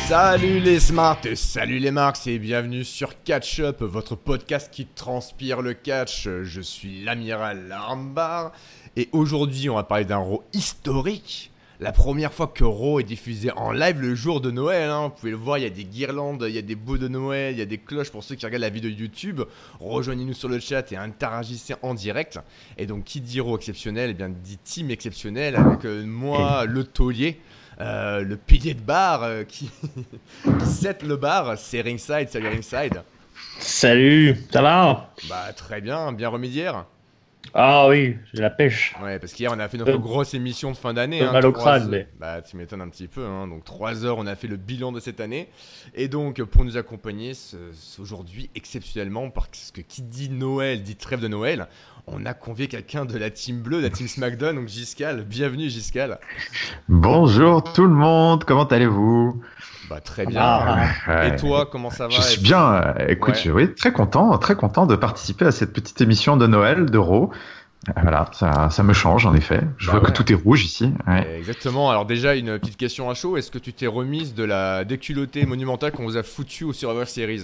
Salut les smarts, salut les marks et bienvenue sur Catch Up, votre podcast qui transpire le catch. Je suis l'amiral Armbar et aujourd'hui on va parler d'un Raw historique. La première fois que Raw est diffusé en live le jour de Noël, hein. Vous pouvez le voir, il y a des guirlandes, il y a des bouts de Noël, il y a des cloches pour ceux qui regardent la vidéo YouTube. Rejoignez-nous sur le chat et interagissez en direct. Et donc qui dit Raw exceptionnel, eh bien dit team exceptionnel avec moi, le taulier. Le pilier de bar qui set le bar, c'est Ringside. Salut Ringside. Salut, ça va? Bah très bien, bien remis d'hier. Ah oui, j'ai la pêche. Ouais, parce qu'hier on a fait notre grosse émission de fin d'année. Mal au crâne, mais... Bah tu m'étonnes un petit peu, hein. Donc 3 heures on a fait le bilan de cette année. Et donc pour nous accompagner aujourd'hui exceptionnellement, parce que qui dit Noël dit trêve de Noël, on a convié quelqu'un de la team bleue, de la team SmackDown, donc Giscal. Bienvenue Giscal. Bonjour tout le monde, comment allez-vous? Bah très bien. Et toi, comment ça va? Je suis bien. Écoute, oui, très content de participer à cette petite émission de Noël de Raw. Voilà, ça me change en effet. Je vois que tout est rouge ici. Ouais. Exactement. Alors déjà, une petite question à chaud. Est-ce que tu t'es remise de la déculottée monumentale qu'on vous a foutue au Survivor Series?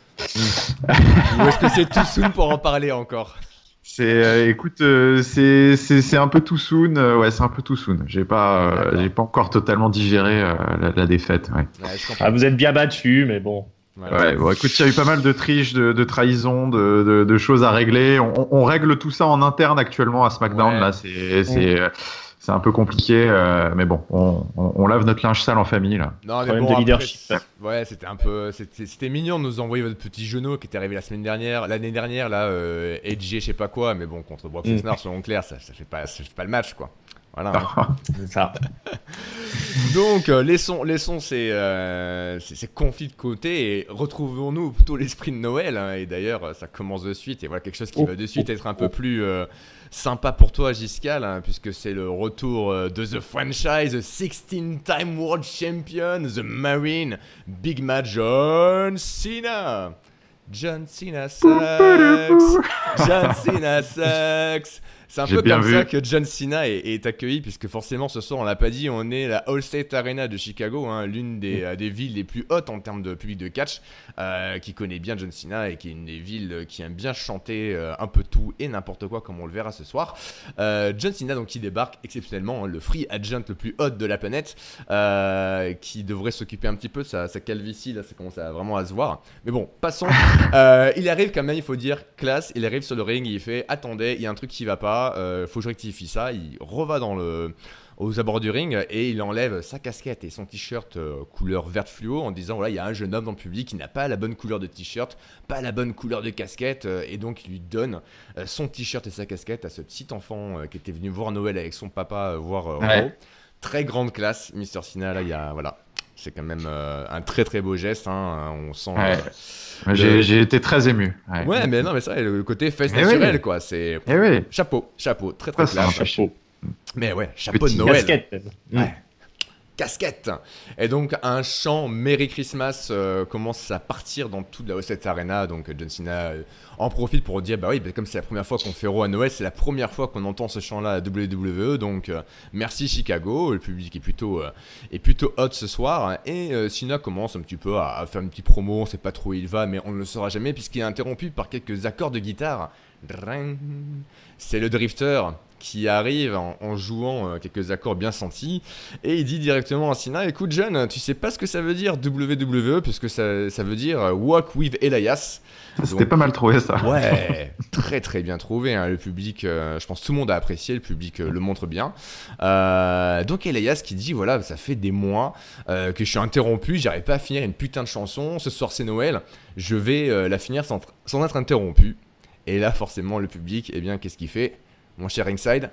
Ou est-ce que c'est too soon pour en parler encore? Écoute, c'est un peu too soon. Ouais, c'est un peu too soon. J'ai pas encore totalement digéré la défaite. Ouais. Ah, vous êtes bien battu, mais bon. Ouais, bon, écoute, il y a eu pas mal de triches, de trahisons, de choses à régler. On règle tout ça en interne actuellement à SmackDown. Ouais. Là, c'est un peu compliqué, mais bon, on lave notre linge sale en famille là. Non, mais bon, de leadership. Ouais, c'était mignon de nous envoyer votre petit genou qui était arrivé l'année dernière, là, Edge, je sais pas quoi, mais bon, contre Brock Lesnar, soyons clairs, ça fait pas le match, quoi. Voilà. C'est ça. Donc, laissons ces conflits de côté et retrouvons-nous plutôt l'esprit de Noël. Hein, et d'ailleurs, ça commence de suite. Et voilà quelque chose qui va de suite être un peu plus sympa pour toi, Giscal, hein, puisque c'est le retour de The Franchise, the 16-time World Champion, The Marine, Big Match John Cena. John Cena sucks. John Cena sucks. C'est un peu comme ça que John Cena est accueilli, puisque forcément ce soir, on l'a pas dit, on est la Allstate Arena de Chicago, hein, l'une des villes les plus hautes en termes de public de catch, qui connaît bien John Cena et qui est une des villes qui aime bien chanter un peu tout et n'importe quoi, comme on le verra ce soir. John Cena, donc, qui débarque exceptionnellement, hein, le free agent le plus hot de la planète, qui devrait s'occuper un petit peu de sa calvitie, là, ça commence vraiment à se voir. Mais bon, passons. Il arrive quand même, il faut dire, classe, il arrive sur le ring et il fait « Attendez, il y a un truc qui va pas. Faut que je rectifie ça ». Il reva aux abords du ring et il enlève sa casquette et son t-shirt couleur verte fluo en disant voilà, il y a un jeune homme dans le public qui n'a pas la bonne couleur de t-shirt, pas la bonne couleur de casquette, et donc il lui donne son t-shirt et sa casquette à ce petit enfant qui était venu voir Noël avec son papa voir Raw. Très grande classe, Mr. Cena, là, voilà. C'est quand même un très très beau geste, hein. On sent. J'ai été très ému. Ouais, mais non, mais ça, le côté fest naturel, quoi. C'est chapeau, très très classe. Chapeau. Mais ouais, chapeau de Noël. Casquette. Ouais. Casquette. Et donc un chant Merry Christmas commence à partir dans toute la Allstate Arena. Donc John Cena en profite pour dire bah oui, comme c'est la première fois qu'on fait Raw à Noël, c'est la première fois qu'on entend ce chant là à WWE. Donc merci Chicago, le public est plutôt hot ce soir. Et Cena commence un petit peu à faire une petite promo, on sait pas trop où il va, mais on ne le saura jamais puisqu'il est interrompu par quelques accords de guitare. C'est le Drifter qui arrive en jouant quelques accords bien sentis, et il dit directement à Cena, écoute John, tu sais pas ce que ça veut dire WWE, puisque ça veut dire Walk with Elias. C'était pas mal trouvé ça. Ouais, très très bien trouvé, hein. Le public, je pense que tout le monde a apprécié, le public le montre bien. Donc Elias qui dit, voilà, ça fait des mois que je suis interrompu, j'arrive pas à finir une putain de chanson, ce soir c'est Noël, je vais la finir sans être interrompu. Et là forcément le public, eh bien qu'est-ce qu'il fait, mon cher Ringside?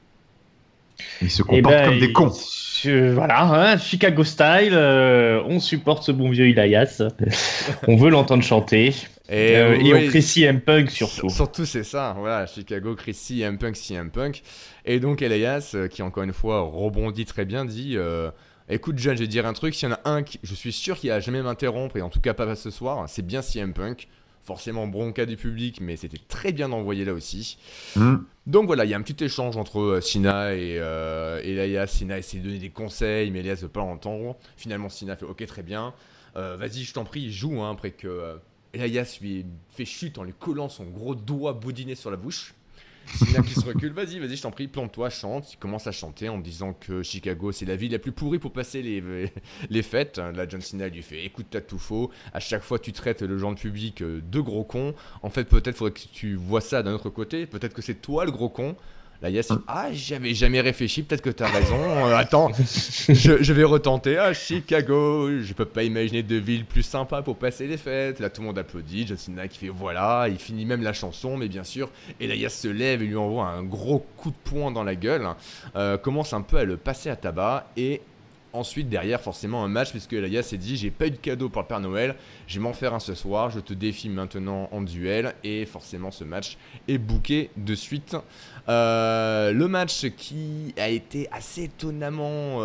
Ils se comportent comme des cons. Voilà, hein, Chicago style, on supporte ce bon vieux Elias. On veut l'entendre chanter. Et on crie CM Punk surtout. Surtout c'est ça, voilà, Chicago crie CM Punk. Et donc Elias, qui encore une fois rebondit très bien, dit écoute John, je vais te dire un truc, s'il y en a un je suis sûr qu'il a jamais m'interrompre, et en tout cas pas ce soir, c'est bien CM Punk. forcément bronca du public, mais c'était très bien envoyé là aussi. Mm. Donc voilà, il y a un petit échange entre Cena et Elias. Cena essaie de donner des conseils, mais Elias ne veut pas l'entendre. Finalement, Cena fait ok, très bien. Vas-y, je t'en prie, il joue après que Elias lui fait chute en lui collant son gros doigt boudiné sur la bouche. Cena qui se recule, vas-y, je t'en prie, plante-toi, chante. Il commence à chanter en disant que Chicago, c'est la ville la plus pourrie pour passer les fêtes. Là, John Cena lui fait, écoute, t'as tout faux. À chaque fois, tu traites le genre de public de gros con. En fait, peut-être faudrait que tu vois ça d'un autre côté. Peut-être que c'est toi le gros con. Là, Elias dit, j'avais jamais réfléchi, peut-être que t'as raison. Attends, je vais retenter. Chicago, je peux pas imaginer de ville plus sympa pour passer les fêtes. Là, tout le monde applaudit. John Cena qui fait voilà, il finit même la chanson, mais bien sûr. Et Elias se lève et lui envoie un gros coup de poing dans la gueule. Commence un peu à le passer à tabac et. Ensuite, derrière, forcément, un match, puisque Elias s'est dit, j'ai pas eu de cadeau pour le Père Noël, je vais m'en faire un ce soir, je te défie maintenant en duel, et forcément, ce match est booké de suite. Le match qui a été assez étonnamment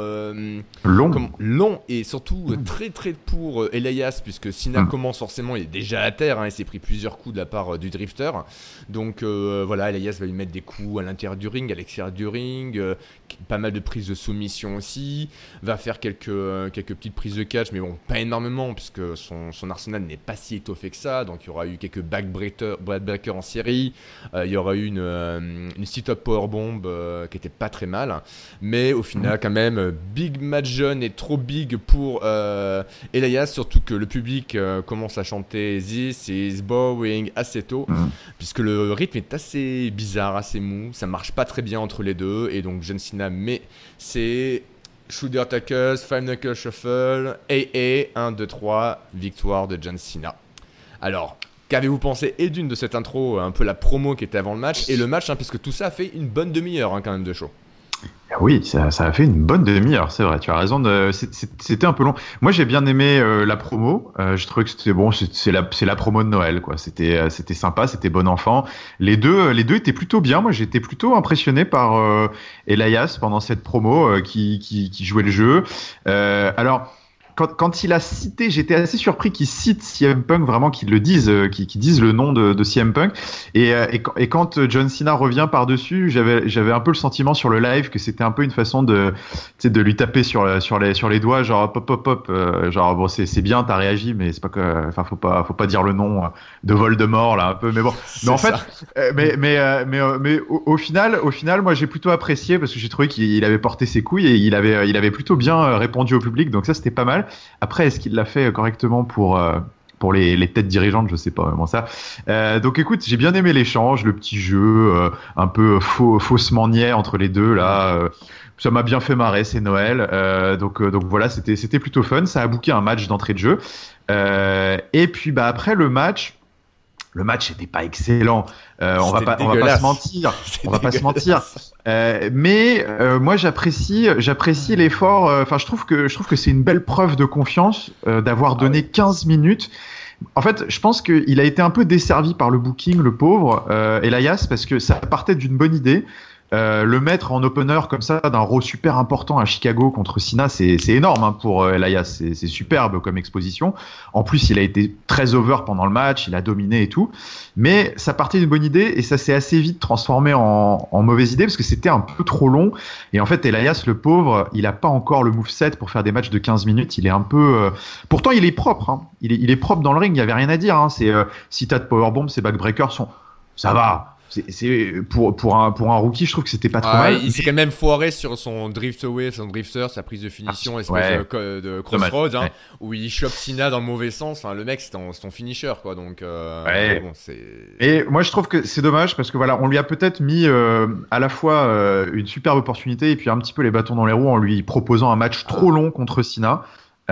long et surtout très très pour Elias, puisque Cena commence forcément, il est déjà à terre, il s'est pris plusieurs coups de la part du drifter. Donc voilà, Elias va lui mettre des coups à l'intérieur du ring, à l'extérieur du ring, pas mal de prises de soumission aussi, va faire quelques petites prises de catch, mais bon, pas énormément, puisque son arsenal n'est pas si étoffé que ça. Donc il y aura eu quelques backbreakers en série, il y aura eu une sit-up powerbomb qui était pas très mal, mais au final quand même big match jeune et trop big pour Elias, surtout que le public commence à chanter This is Boring assez tôt, puisque le rythme est assez bizarre, assez mou, ça marche pas très bien entre les deux, et donc John Cena met ses Shoulder Tackles, Five Knuckle Shuffle, AA, 1, 2, 3, victoire de John Cena. Alors, qu'avez-vous pensé de cette intro, un peu la promo qui était avant le match, et le match, puisque tout ça a fait une bonne demi-heure quand même de show. Oui, ça a fait une bonne demi-heure, c'est vrai, tu as raison. C'était un peu long. Moi, j'ai bien aimé la promo. Je trouvais que c'était bon, c'est la promo de Noël, quoi. C'était sympa, c'était bon enfant. Les deux étaient plutôt bien. Moi, j'étais plutôt impressionné par Elias pendant cette promo qui jouait le jeu. Alors. Quand il a cité, j'étais assez surpris qu'il cite CM Punk, vraiment qu'ils le disent, qu'ils disent le nom de CM Punk. Et quand John Cena revient par-dessus, j'avais un peu le sentiment sur le live que c'était un peu une façon de lui taper sur les doigts, genre pop, genre bon c'est bien, t'as réagi, mais c'est pas que, enfin faut pas dire le nom de Voldemort là un peu, mais bon. Mais en fait, mais au final, moi j'ai plutôt apprécié parce que j'ai trouvé qu'il avait porté ses couilles et il avait plutôt bien répondu au public, donc ça c'était pas mal. Après, est-ce qu'il l'a fait correctement pour les têtes dirigeantes, je sais pas vraiment ça. Donc écoute, j'ai bien aimé l'échange, le petit jeu un peu faussement niais entre les deux là. Ça m'a bien fait marrer, c'est Noël. Donc voilà, c'était plutôt fun. Ça a booké un match d'entrée de jeu. Et puis après le match n'était pas excellent. On va pas se mentir. Mais moi j'apprécie l'effort. Enfin, je trouve que c'est une belle preuve de confiance d'avoir donné 15 minutes. En fait, je pense qu'il a été un peu desservi par le booking, le pauvre Elias, parce que ça partait d'une bonne idée. Le mettre en opener comme ça d'un Raw super important à Chicago contre Cena, c'est énorme pour Elias, c'est superbe comme exposition. En plus, il a été très over pendant le match, il a dominé et tout. Mais ça partait d'une bonne idée et ça s'est assez vite transformé en mauvaise idée parce que c'était un peu trop long. Et en fait, Elias, le pauvre, il a pas encore le moveset pour faire des matchs de 15 minutes. Il est un peu... Pourtant, il est propre. Il est propre dans le ring, il y avait rien à dire. Si t'as de powerbomb, ses backbreakers sont... Ça va. C'est pour un rookie, je trouve que c'était pas trop mal. Il s'est quand même foiré sur son drifter, sa prise de finition, de crossroads, où il chope Cena dans le mauvais sens. Le mec, c'est ton finisher, quoi. Donc, bon, et moi, je trouve que c'est dommage parce que voilà, on lui a peut-être mis à la fois une superbe opportunité et puis un petit peu les bâtons dans les roues en lui proposant un match trop long contre Cena.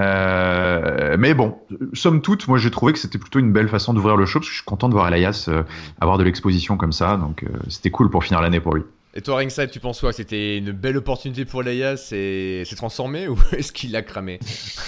Mais bon, somme toute, moi j'ai trouvé que c'était plutôt une belle façon d'ouvrir le show parce que je suis content de voir Elias avoir de l'exposition comme ça, donc c'était cool pour finir l'année pour lui. Et toi, Ringside, tu penses quoi? C'était une belle opportunité pour Elias et c'est transformé ou est-ce qu'il l'a cramé?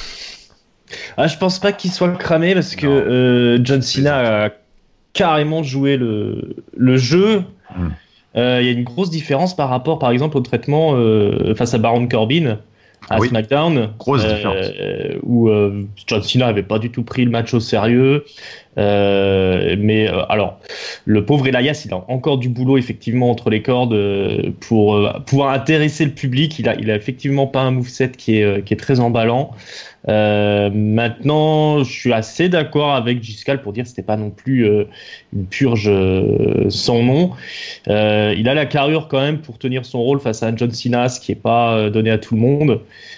Je pense pas qu'il soit cramé parce que John Cena a carrément joué le jeu. Il y a une grosse différence par rapport, par exemple, au traitement face à Baron Corbin. SmackDown, grosse différence. Où John Cena n'avait pas du tout pris le match au sérieux. Alors, le pauvre Elias, il a encore du boulot effectivement entre les cordes pour pouvoir intéresser le public. Il a effectivement pas un moveset qui est très emballant. Maintenant, je suis assez d'accord avec Giscal pour dire que c'était pas non plus une purge sans nom. Il a la carrure quand même pour tenir son rôle face à un John Cena, ce qui est pas donné à tout le monde.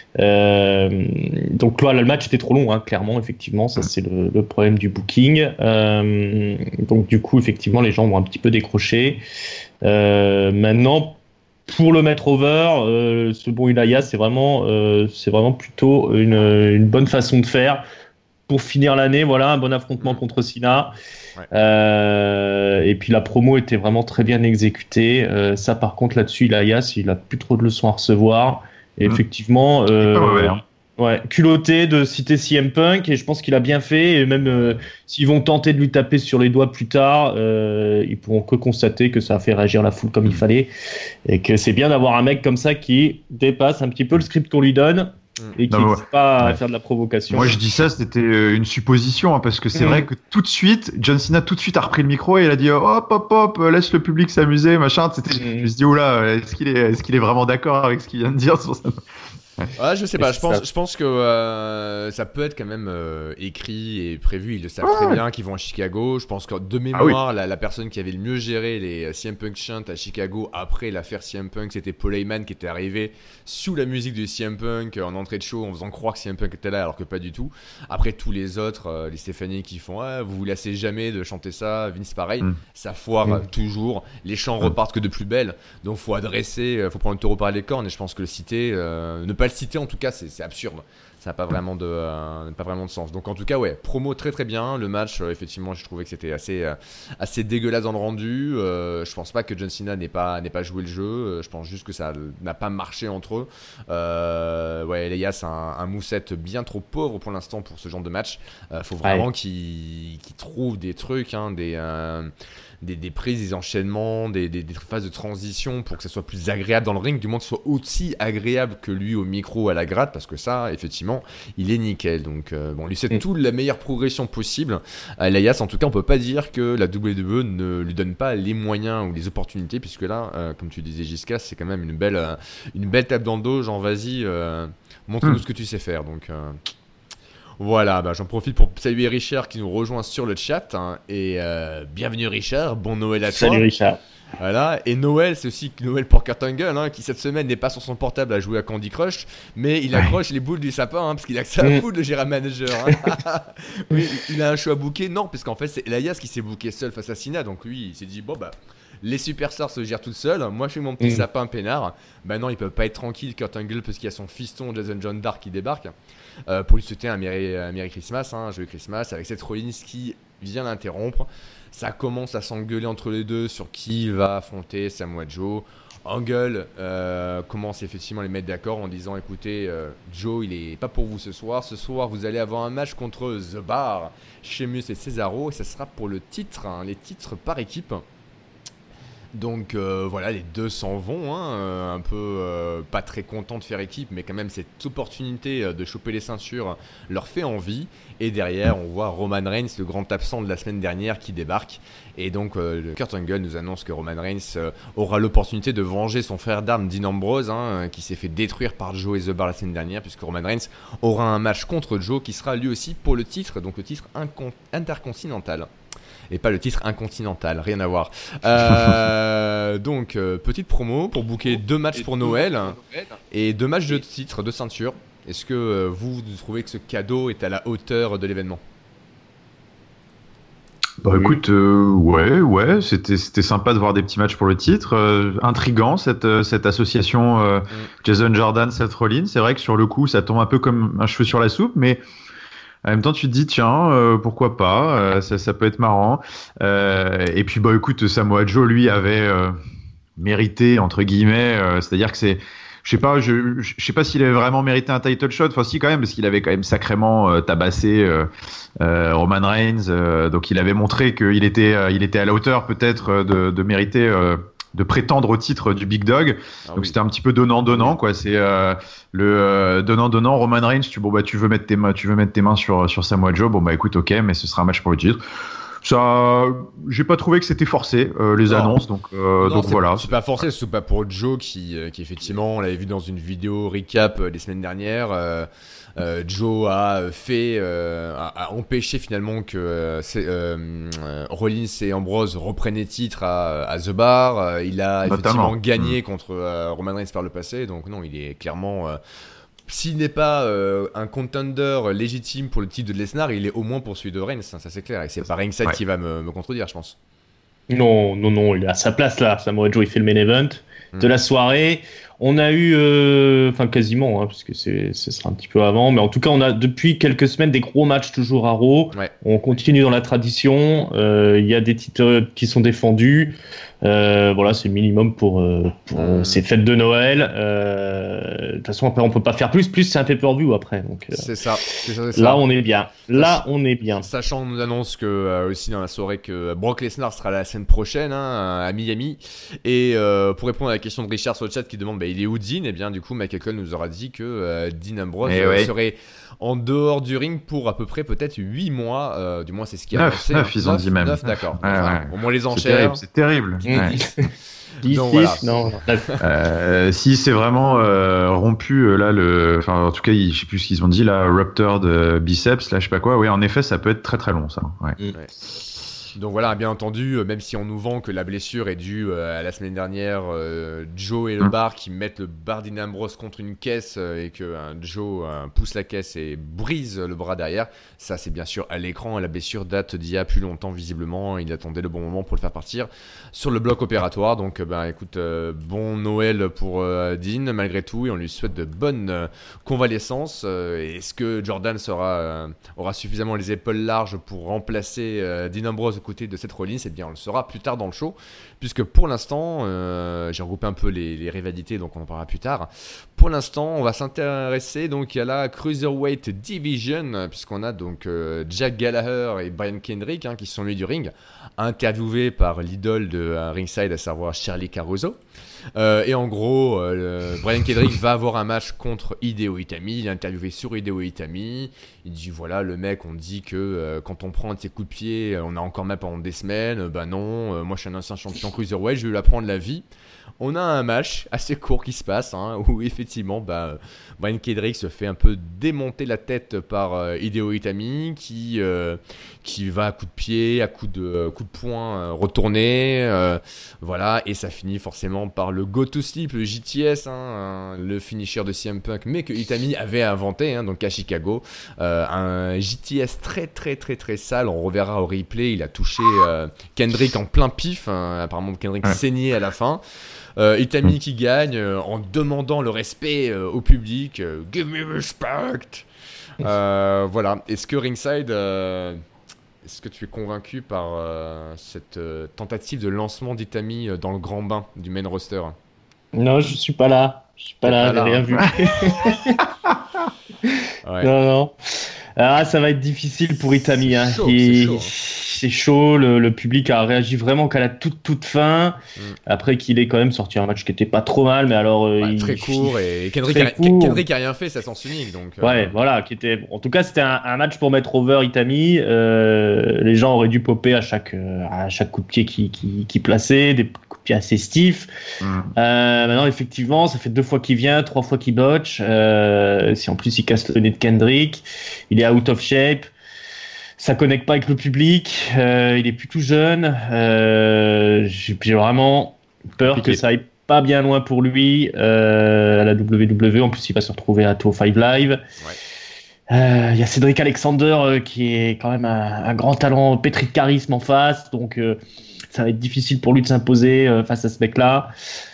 Donc là, le match était trop long, hein, clairement, effectivement, ça c'est le problème du booking. Donc du coup, effectivement, les gens vont un petit peu décrocher. Maintenant, pour le mettre over, ce bon Elias, c'est vraiment plutôt une bonne façon de faire pour finir l'année. Voilà, un bon affrontement contre Cena. Ouais. Et puis la promo était vraiment très bien exécutée. Ça, par contre, là-dessus, Elias, il a plus trop de leçons à recevoir. Et effectivement, culotté de citer CM Punk, et je pense qu'il a bien fait. Et même s'ils vont tenter de lui taper sur les doigts plus tard, ils pourront que constater que ça a fait réagir la foule comme il fallait, et que c'est bien d'avoir un mec comme ça qui dépasse un petit peu le script qu'on lui donne et qui n'hésite pas à faire de la provocation. Moi je dis ça, c'était une supposition, hein, parce que c'est vrai que tout de suite, John Cena tout de suite a repris le micro et il a dit hop, laisse le public s'amuser, machin. Je me suis dit, oula, est-ce qu'il est vraiment d'accord avec ce qu'il vient de dire sur ça? Ouais, je sais pas, je pense que ça peut être quand même écrit et prévu. Ils le savent très bien qu'ils vont à Chicago. Je pense que de mémoire, la personne qui avait le mieux géré les CM Punk Chant à Chicago après l'affaire CM Punk, c'était Paul Heyman, qui était arrivé sous la musique de CM Punk en entrée de show en faisant croire que CM Punk était là alors que pas du tout. Après, tous les autres, les Stéphanie qui font vous vous lassez jamais de chanter ça, Vince pareil, ça foire toujours. Les chants repartent que de plus belle. Donc faut faut prendre le taureau par les cornes, et je pense que le citer, ne pas le citer en tout cas, c'est absurde. Ça n'a pas vraiment de sens. Donc en tout cas, ouais, promo très très bien. Le match, effectivement, je trouvais que c'était assez dégueulasse dans le rendu. Je pense pas que John Cena n'ait pas joué le jeu. Je pense juste que ça n'a pas marché entre eux. Ouais, Elias a un moveset bien trop pauvre pour l'instant pour ce genre de match. Faut vraiment qu'il trouve des trucs, hein, des prises, des enchaînements, des phases de transition pour que ça soit plus agréable dans le ring, du moins que ce soit aussi agréable que lui au micro à la gratte, parce que ça, effectivement, il est nickel. Donc lui c'est toute la meilleure progression possible. Elias, en tout cas, on peut pas dire que la WWE ne lui donne pas les moyens ou les opportunités, puisque là, comme tu disais, Gisca, c'est quand même une belle tape dans le dos, genre vas-y, montre-nous ce que tu sais faire. Donc voilà, j'en profite pour saluer Richard qui nous rejoint sur le chat, hein, et bienvenue Richard, bon Noël à toi. Salut Richard. Voilà, et Noël, c'est aussi Noël pour Kurt Angle, hein, qui cette semaine n'est pas sur son portable à jouer à Candy Crush, mais il accroche les boules du sapin, hein, parce qu'il a que ça à foutre, le Gérard Manager. Hein. Oui, il a un show à booker, non, parce qu'en fait c'est Elias qui s'est booké seul face à Cena, donc lui il s'est dit les superstars se gèrent toutes seules, moi je fais mon petit sapin peinard. Non, il peut pas être tranquille, Kurt Angle, parce qu'il y a son fiston Jason John Dark qui débarque pour lui souhaiter un Merry Christmas, hein, joyeux Christmas, avec Seth Rollins qui vient l'interrompre. Ça commence à s'engueuler entre les deux sur qui va affronter Samoa Joe. Angle commence effectivement à les mettre d'accord en disant écoutez, Joe, il est pas pour vous ce soir. Ce soir, vous allez avoir un match contre The Bar, Sheamus et Cesaro, et ça sera pour le titre, hein, les titres par équipe. Donc voilà, les deux s'en vont, hein, un peu pas très contents de faire équipe, mais quand même cette opportunité de choper les ceintures leur fait envie. Et derrière, on voit Roman Reigns, le grand absent de la semaine dernière, qui débarque. Et donc Kurt Angle nous annonce que Roman Reigns aura l'opportunité de venger son frère d'armes Dean Ambrose, hein, qui s'est fait détruire par Joe et The Bar la semaine dernière, puisque Roman Reigns aura un match contre Joe qui sera lui aussi pour le titre, donc le titre intercontinental. Et pas le titre incontinental, rien à voir. Donc, petite promo pour booker 2 matchs pour Noël et 2 matchs de titre, de ceinture. Est-ce que vous trouvez que ce cadeau est à la hauteur de l'événement ? Écoute, ouais, c'était sympa de voir des petits matchs pour le titre. Intriguant cette association Jason Jordan, Seth Rollins. C'est vrai que sur le coup, ça tombe un peu comme un cheveu sur la soupe, mais en même temps, tu te dis, tiens, pourquoi pas, ça peut être marrant. Et puis, écoute, Samoa Joe, lui, avait mérité, entre guillemets, c'est-à-dire que c'est... Je sais pas s'il avait vraiment mérité un title shot, enfin si quand même, parce qu'il avait quand même sacrément tabassé Roman Reigns, donc il avait montré qu'il était à la hauteur peut-être de mériter de prétendre au titre du Big Dog. Donc c'était un petit peu donnant-donnant, quoi. C'est le donnant-donnant. Roman Reigns, tu veux mettre tes mains sur Samoa Joe. Bon bah écoute, ok, mais ce sera un match pour le titre. Ça, j'ai pas trouvé que c'était forcé les annonces, donc voilà. C'est pas forcé, surtout pas pour Joe qui effectivement, on l'avait vu dans une vidéo recap des semaines dernières. Joe a empêché finalement que Rollins et Ambrose reprennent les titres à The Bar. Il a effectivement gagné contre Roman Reigns par le passé, donc non, il est clairement. S'il n'est pas un contender légitime pour le titre de Lesnar, il est au moins pour celui de Reigns, ça c'est clair. Et c'est pas Ringside qui va me contredire, je pense. Non, il est à sa place là. Samoa Joe, il fait le main event de la soirée. On a eu, quasiment, hein, parce que ce sera un petit peu avant, mais en tout cas, on a depuis quelques semaines des gros matchs toujours à Raw. Ouais. On continue dans la tradition. Il y a des titres qui sont défendus. Voilà, c'est le minimum pour ces fêtes de Noël. De toute façon, après, on peut pas faire plus. Plus, c'est un pay-per-view après. Donc, c'est ça. Là, on est bien. On est bien. Sachant, on nous annonce que aussi dans la soirée que Brock Lesnar sera la semaine prochaine à Miami. Et pour répondre à la question de Richard sur le chat qui demande il est où Dean, et bien du coup, Michael Cole nous aura dit que Dean Ambrose serait en dehors du ring pour à peu près peut-être 8 mois. Du moins, c'est ce qui a annoncé. 9, ils ont dit même. 9, d'accord. Au moins, les enchères. C'est terrible. 10, donc, voilà. Non. Si c'est vraiment rompu là, en tout cas, je sais plus ce qu'ils ont dit là, ruptured biceps, là, je sais pas quoi. Oui, en effet, ça peut être très très long, ça. Ouais. Donc voilà, bien entendu, même si on nous vend que la blessure est due à la semaine dernière, Joe et le bar qui mettent le bar Dean Ambrose contre une caisse et que Joe pousse la caisse et brise le bras derrière, ça c'est bien sûr à l'écran. La blessure date d'il y a plus longtemps visiblement, il attendait le bon moment pour le faire partir sur le bloc opératoire. Donc écoute, bon Noël pour Dean malgré tout, et on lui souhaite de bonnes convalescences. Est-ce que Jordan aura suffisamment les épaules larges pour remplacer Dean Ambrose côté de cette Rollins? Eh bien on le saura plus tard dans le show, puisque pour l'instant j'ai regroupé un peu les rivalités, donc on en parlera plus tard. Pour l'instant on va s'intéresser donc à la Cruiserweight Division, puisqu'on a donc Jack Gallagher et Brian Kendrick qui sont venus du ring, interviewés par l'idole de Ringside, à savoir Shirley Caruso. Et en gros, Brian Kendrick va avoir un match contre Hideo Itami. Il est interviewé sur Hideo Itami. Il dit voilà, le mec, on dit que quand on prend de ses coups de pied, on a encore mal pendant des semaines. Non, moi je suis un ancien champion cruiserweight, je vais lui apprendre la vie. On a un match assez court qui se passe, où effectivement Brian Kendrick se fait un peu démonter la tête par Hideo Itami, qui va à coups de pied, à coups de poing retourner, voilà, et ça finit forcément par le go to sleep, le JTS, le finisher de CM Punk, mais que Itami avait inventé, donc à Chicago, un JTS très très très très sale. On reverra au replay, il a touché Kendrick en plein pif, apparemment Kendrick saignait à la fin. Itami qui gagne en demandant le respect au public. Give me respect. Voilà. Est-ce que Ringside, est-ce que tu es convaincu par cette tentative de lancement d'Itami dans le grand bain du main roster? Non, je suis pas là. J'ai rien vu. Ouais. Non. Ah, ça va être difficile pour Itami. C'est chaud. Le public a réagi vraiment qu'à la toute fin. Après qu'il ait quand même sorti un match qui était pas trop mal, mais alors très court, et Kendrick a rien fait, ça sens unique. Donc ouais, voilà, en tout cas c'était un match pour mettre over Itami. Les gens auraient dû popper à chaque coup de pied qui plaçait, des coups de pied assez stiffs. Maintenant effectivement, ça fait 2 fois qu'il vient, 3 fois qu'il botche. Si en plus il casse le nez de Kendrick, il est out of shape. Ça connecte pas avec le public, il est plus tout jeune. J'ai vraiment peur que ça aille pas bien loin pour lui à la WWE. En plus, il va se retrouver à 205 Live. Il y a Cédric Alexander qui est quand même un grand talent pétri de charisme en face, donc ça va être difficile pour lui de s'imposer face à ce mec-là.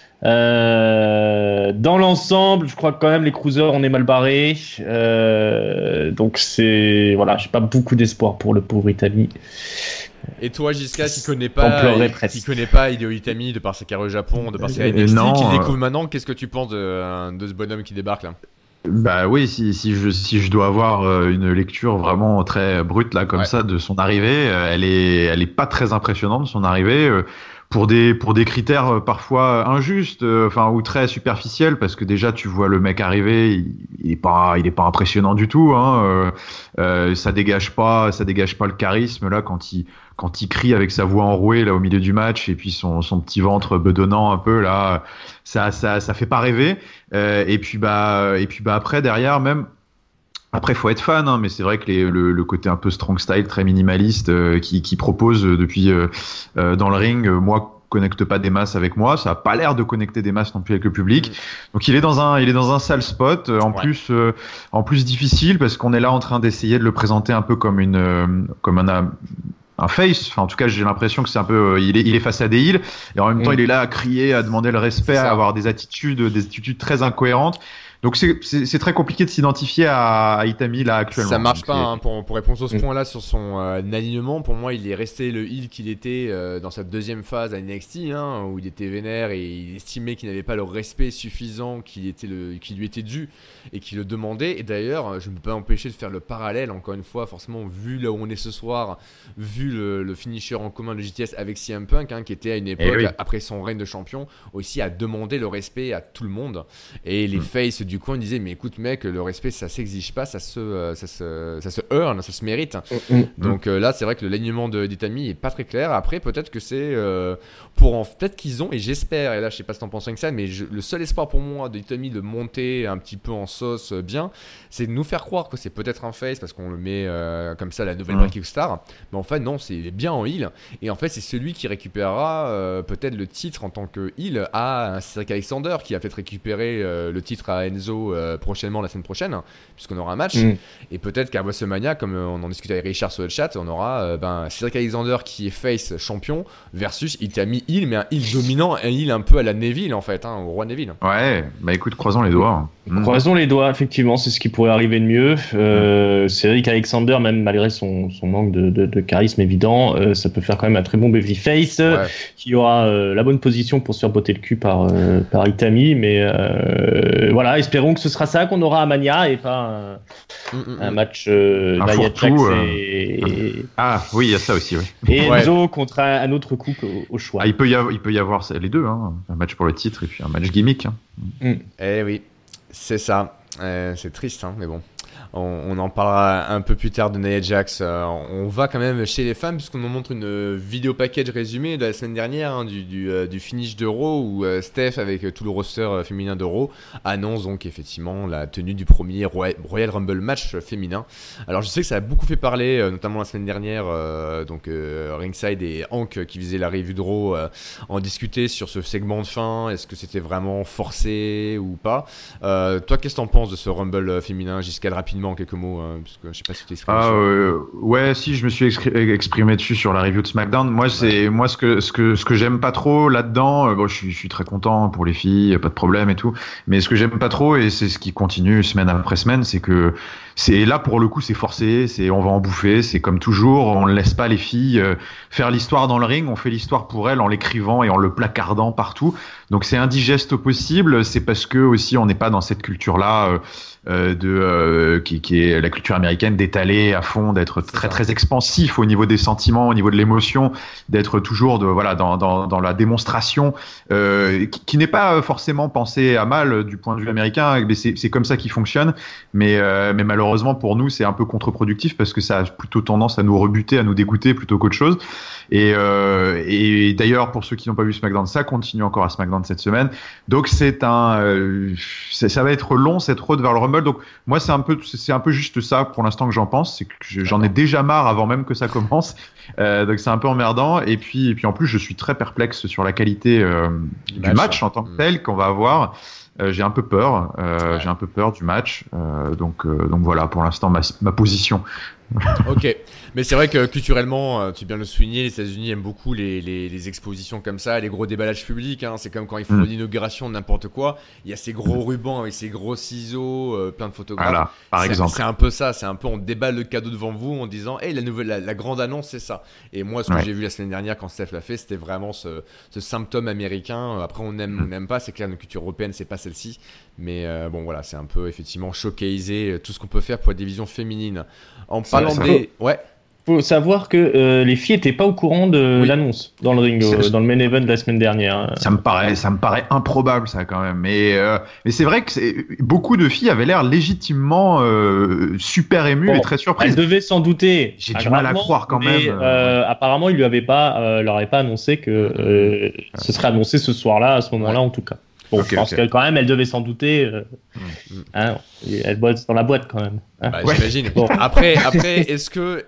Dans l'ensemble, je crois que quand même les cruisers on est mal barrés, donc j'ai pas beaucoup d'espoir pour le pauvre Itami. Et toi, Jiska, qui connaît pas Hideo Itami de par sa carrière au Japon, de par ses NXT, qui le découvre maintenant, qu'est-ce que tu penses de ce bonhomme qui débarque là? Bah oui, si je dois avoir une lecture vraiment très brute là comme ça de son arrivée, elle est pas très impressionnante son arrivée. pour des critères parfois injustes, ou très superficiels, parce que déjà tu vois le mec arriver, il est pas impressionnant du tout, hein. Ça dégage pas le charisme là quand il crie avec sa voix enrouée là au milieu du match, et puis son petit ventre bedonnant un peu là, ça fait pas rêver. Et puis après derrière même. Après, faut être fan, hein, mais c'est vrai que le côté un peu strong style, très minimaliste, qui propose depuis dans le ring, moi, connecte pas des masses avec moi. Ça a pas l'air de connecter des masses non plus avec le public. Donc il est dans un sale spot, en plus difficile, parce qu'on est là en train d'essayer de le présenter un peu comme un face. Enfin, en tout cas, j'ai l'impression que c'est un peu, il est face à des heels, et en même temps, il est là à crier, à demander le respect, à avoir des attitudes très incohérentes. Donc c'est très compliqué de s'identifier à Itami là actuellement. Ça marche pas, hein, pour répondre sur ce point-là, sur son alignement. Pour moi, il est resté le heel qu'il était dans sa deuxième phase à NXT, hein, où il était vénère et il estimait qu'il n'avait pas le respect suffisant qui lui était dû et qui le demandait. Et d'ailleurs, je ne peux pas empêcher de faire le parallèle, encore une fois, forcément, vu là où on est ce soir, vu le finisher en commun de JTS avec CM Punk, hein, qui était à une époque, après son règne de champion, aussi à demander le respect à tout le monde. Et les faces du coin disaient, mais écoute mec, le respect ça s'exige pas, ça se earn, ça se mérite. Donc là c'est vrai que l'alignement d'Itami est pas très clair. Après peut-être que c'est peut-être qu'ils ont, et j'espère, et là je sais pas si t'en penses que ça, mais le seul espoir pour moi d'Itami de monter un petit peu en sauce bien, c'est de nous faire croire que c'est peut-être un face parce qu'on le met comme ça la nouvelle breaking star, mais en fait non, c'est bien en heel, et en fait c'est celui qui récupérera peut-être le titre en tant que heel à un Cedric Alexander, qui a peut-être récupéré le titre à Enzo prochainement, la semaine prochaine, puisqu'on aura un match. Et peut-être qu'à WrestleMania, comme on en discutait avec Richard sur le chat, on aura Cedric Alexander qui est face champion versus Itami heel, mais un heel dominant, un heel un peu à la Neville en fait, hein, au roi Neville. Ouais, bah écoute, croisons les doigts. Croisons les doigts, effectivement, c'est ce qui pourrait arriver de mieux. Cedric Alexander, même malgré son manque de charisme évident, ça peut faire quand même un très bon babyface, qui aura la bonne position pour se faire botter le cul par Itami, mais voilà, espérons que ce sera ça qu'on aura à Mania et pas un match Nia Jax et ah oui, il y a ça aussi, oui. Et Enzo contre un autre couple au choix. Ah, il peut y avoir les deux, hein, un match pour le titre et puis un match gimmick. Hein. Eh oui, c'est ça. C'est triste, hein, mais bon. On en parlera un peu plus tard de Nia Jax. On va quand même chez les femmes, puisqu'on nous montre une vidéo package résumée de la semaine dernière, hein, du finish de Raw, où Steph, avec tout le roster féminin de Raw, annonce donc effectivement la tenue du premier Royal Rumble match féminin. Alors je sais que ça a beaucoup fait parler, notamment la semaine dernière, Ringside et Hank, qui faisaient la review de Raw, en discutaient sur ce segment de fin. Est-ce que c'était vraiment forcé ou pas? Toi, qu'est-ce que t'en penses de ce Rumble féminin, Giscard, rapidement en quelques mots, parce que je sais pas si tu t'exprimes. Ouais, si je me suis exprimé dessus sur la review de SmackDown. Moi, ce que j'aime pas trop là-dedans. Bon, je suis très content pour les filles, pas de problème et tout. Mais ce que j'aime pas trop, et c'est ce qui continue semaine après semaine, c'est que c'est là pour le coup c'est forcé, on va en bouffer, c'est comme toujours, on ne laisse pas les filles faire l'histoire dans le ring, on fait l'histoire pour elles en l'écrivant et en le placardant partout. Donc c'est indigeste au possible. C'est parce que aussi on n'est pas dans cette culture-là. Qui est la culture américaine, d'étaler à fond, d'être très expansif au niveau des sentiments, au niveau de l'émotion, d'être toujours dans la démonstration, qui n'est pas forcément pensée à mal du point de vue américain, mais c'est comme ça qu'il fonctionne. Mais malheureusement pour nous c'est un peu contre-productif, parce que ça a plutôt tendance à nous rebuter, à nous dégoûter plutôt qu'autre chose. Et d'ailleurs, pour ceux qui n'ont pas vu SmackDown, ça continue encore à SmackDown cette semaine. Donc ça va être long cette road vers le Rumble. Donc moi c'est un peu juste ça pour l'instant que j'en pense, c'est que j'en ai déjà marre avant même que ça commence. Donc c'est un peu emmerdant. Et puis en plus je suis très perplexe sur la qualité du match en tant que tel qu'on va avoir. J'ai un peu peur. J'ai un peu peur du match. Donc voilà pour l'instant ma position. Ok, mais c'est vrai que culturellement, tu viens de le souligner, les États-Unis aiment beaucoup les expositions comme ça, les gros déballages publics, hein. C'est comme quand ils font l'inauguration de n'importe quoi, il y a ces gros rubans avec ces gros ciseaux, plein de photographes. Voilà, par exemple. C'est un peu ça, c'est un peu on déballe le cadeau devant vous en disant hey, la grande annonce c'est ça. Et moi ce que j'ai vu la semaine dernière quand Steph l'a fait, c'était vraiment ce symptôme américain. Après on aime ou on n'aime pas, c'est clair, notre culture européenne c'est pas celle-ci, mais bon voilà, c'est un peu effectivement showcaser tout ce qu'on peut faire pour la division féminine. En parlant des... Ouais. faut savoir que les filles étaient pas au courant de l'annonce dans le ring, dans le main event de la semaine dernière. Ça me paraît improbable, ça, quand même. Mais c'est vrai que beaucoup de filles avaient l'air légitimement super émues et très surprises. Elles devaient s'en douter. J'ai du mal à croire quand même. Apparemment, il leur avait pas annoncé que ce serait annoncé ce soir-là, à ce moment-là, en tout cas. Bon, je pense qu'elle, quand même, elle devait s'en douter. Elle bosse dans la boîte, quand même. J'imagine. Bon. Après, est-ce que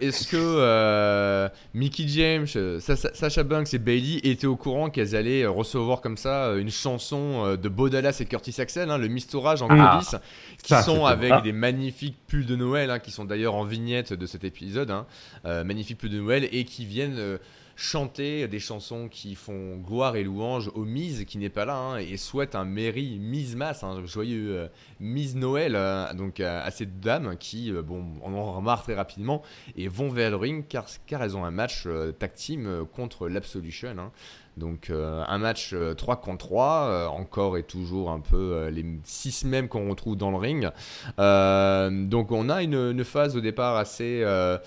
Mickie James, Sasha Banks et Bayley étaient au courant qu'elles allaient recevoir comme ça une chanson de Bo Dallas et Curtis Axel, le Mistorage en coulisses, qui sont avec des magnifiques pulls de Noël, qui sont d'ailleurs en vignette de cet épisode, magnifiques pulls de Noël, et qui viennent chanter des chansons qui font gloire et louange au Miz qui n'est pas là, et souhaite un Merry Mizmas, joyeux Miz Noël, donc à ces dames qui on en remarque très rapidement et vont vers le ring car elles ont un match tag team contre l'Absolution. Donc un match 3 contre 3, encore et toujours un peu les 6 mêmes qu'on retrouve dans le ring. Donc on a une phase au départ assez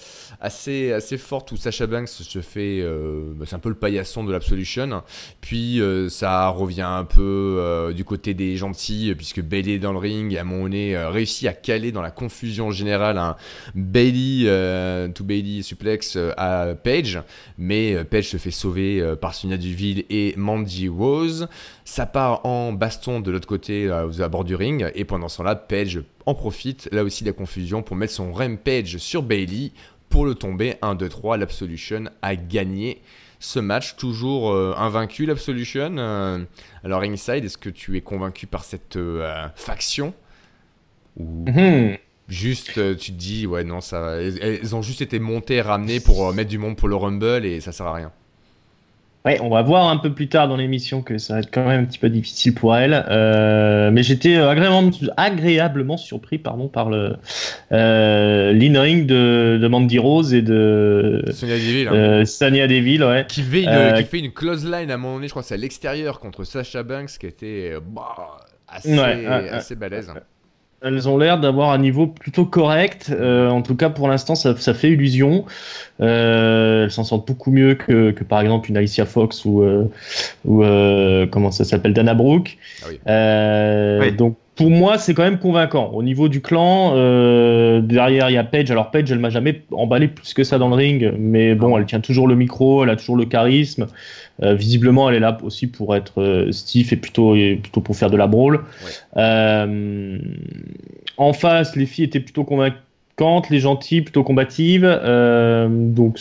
forte où Sasha Banks se fait, c'est un peu le paillasson de l'Absolution. Puis ça revient un peu du côté des gentils, puisque Bayley est dans le ring et à un moment donné réussit à caler dans la confusion générale un Bayley suplex à Paige, mais Paige se fait sauver par Sonya Deville et Mandy Rose. Ça part en baston de l'autre côté à bord du ring, et pendant ce temps-là, Paige en profite, là aussi de la confusion, pour mettre son Rampage sur Bayley pour le tomber. 1-2-3, l'Absolution a gagné ce match, toujours invaincu l'Absolution. Alors Ringside, est-ce que tu es convaincu par cette faction ou juste tu te dis ouais non, ça, elles ont juste été montées et ramenées pour mettre du monde pour le Rumble et ça sert à rien? Ouais, on va voir un peu plus tard dans l'émission que ça va être quand même un petit peu difficile pour elle. Mais j'étais agréablement surpris par l'in-ring de Mandy Rose et de Sonya Deville, ouais. Qui fait une close line à un moment donné, je crois que c'est à l'extérieur contre Sasha Banks, qui était assez balèze. Elles ont l'air d'avoir un niveau plutôt correct. En tout cas, pour l'instant, ça fait illusion. Elles s'en sortent beaucoup mieux que par exemple une Alicia Fox ou comment ça s'appelle, Dana Brooke. Donc pour moi, c'est quand même convaincant. Au niveau du clan, derrière il y a Paige. Alors Paige, elle m'a jamais emballé plus que ça dans le ring, mais bon, elle tient toujours le micro, elle a toujours le charisme. Visiblement, elle est là aussi pour être stiff et plutôt pour faire de la brawl. En face, les filles étaient plutôt convaincantes, les gentilles plutôt combatives. Donc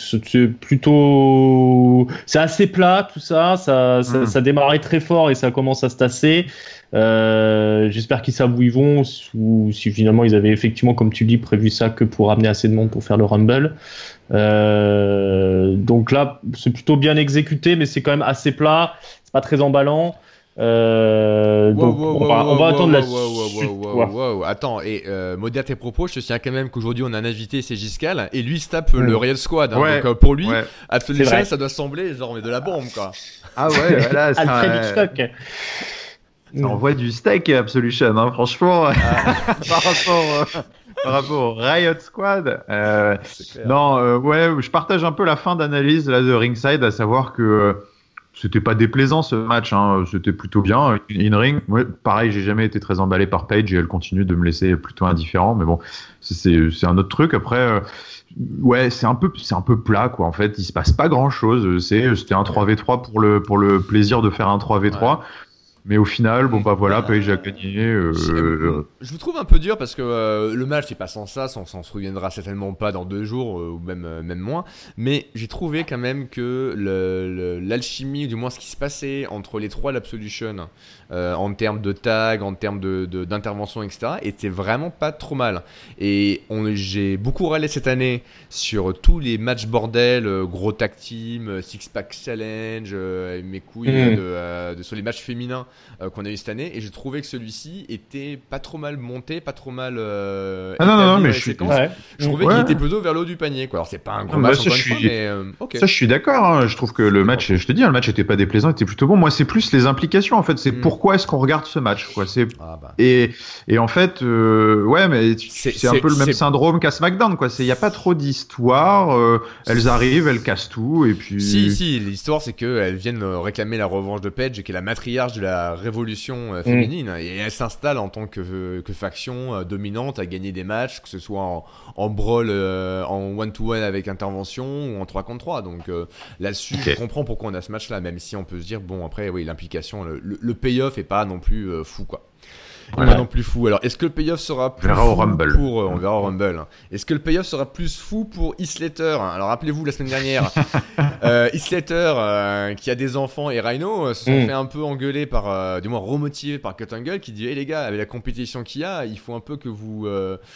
c'est assez plat tout ça. Ça démarrait très fort et ça commence à se tasser. J'espère qu'ils savent où ils vont, ou si finalement ils avaient effectivement, comme tu dis, prévu ça que pour amener assez de monde pour faire le Rumble. Donc là, c'est plutôt bien exécuté, mais c'est quand même assez plat. C'est pas très emballant. Donc on va attendre la suite. Attends, et modère tes propos, je te tiens quand même qu'aujourd'hui on a un invité, c'est Giscal, et lui se tape le Real Squad. Donc pour lui, Absolution, ça doit sembler genre mais de la bombe, quoi. Ah ouais, voilà, Alfred Hitchcock. Ça envoie du steak, Absolution, franchement. Par rapport au Riot Squad, je partage un peu la fin d'analyse là de Ringside, à savoir que c'était pas déplaisant ce match, c'était plutôt bien. In-ring, pareil, j'ai jamais été très emballé par Paige et elle continue de me laisser plutôt indifférent, mais bon, c'est un autre truc. Après, c'est un peu plat, quoi. En fait, il se passe pas grand chose. C'était un 3v3 pour le plaisir de faire un 3v3. Mais au final, Paige a gagné. Je vous trouve un peu dur parce que le match n'est pas sans ça, on s'en souviendra certainement pas dans 2 jours ou même moins. Mais j'ai trouvé quand même que l'alchimie, ou du moins ce qui se passait entre les trois l'Absolution, en termes de tag, en termes d'intervention, etc., était vraiment pas trop mal. Et j'ai beaucoup râlé cette année sur tous les matchs bordel, gros tag team, six pack challenge, mes couilles sur les matchs féminins. qu'on a eu cette année, et j'ai trouvé que celui-ci était pas trop mal monté, pas trop mal non, mais je trouvais qu'il était plutôt vers le haut du panier, quoi. Alors c'est pas un gros match encore une fois, mais ok. Ça je suis d'accord, hein. Je trouve que le match, je te dis, le match était pas déplaisant, était plutôt bon. Moi c'est plus les implications en fait, c'est pourquoi est-ce qu'on regarde ce match, quoi. Et en fait ouais, mais c'est un peu le même syndrome qu'à SmackDown, quoi. Il y a pas trop d'histoire, elles arrivent, elles cassent tout, et puis si l'histoire c'est que elles viennent réclamer la revanche de Paige, qui est la matriarche de la révolution féminine, et elle s'installe en tant que faction dominante à gagner des matchs, que ce soit en brawl, en one-to-one avec intervention ou en 3 contre 3. Donc là-dessus, je comprends pourquoi on a ce match-là, même si on peut se dire, bon, après, oui, l'implication, le payoff est pas non plus fou, quoi. Pas non plus fou. Alors, est-ce que le payoff sera plus fou pour on verra au Rumble. Est-ce que le payoff sera plus fou pour Heath Slater? Alors, rappelez-vous la semaine dernière, Heath Slater qui a des enfants, et Rhino se sont fait un peu engueuler par, du moins remotiver par Kurt Angle, qui dit, hey les gars, avec la compétition qu'il y a, il faut un peu que vous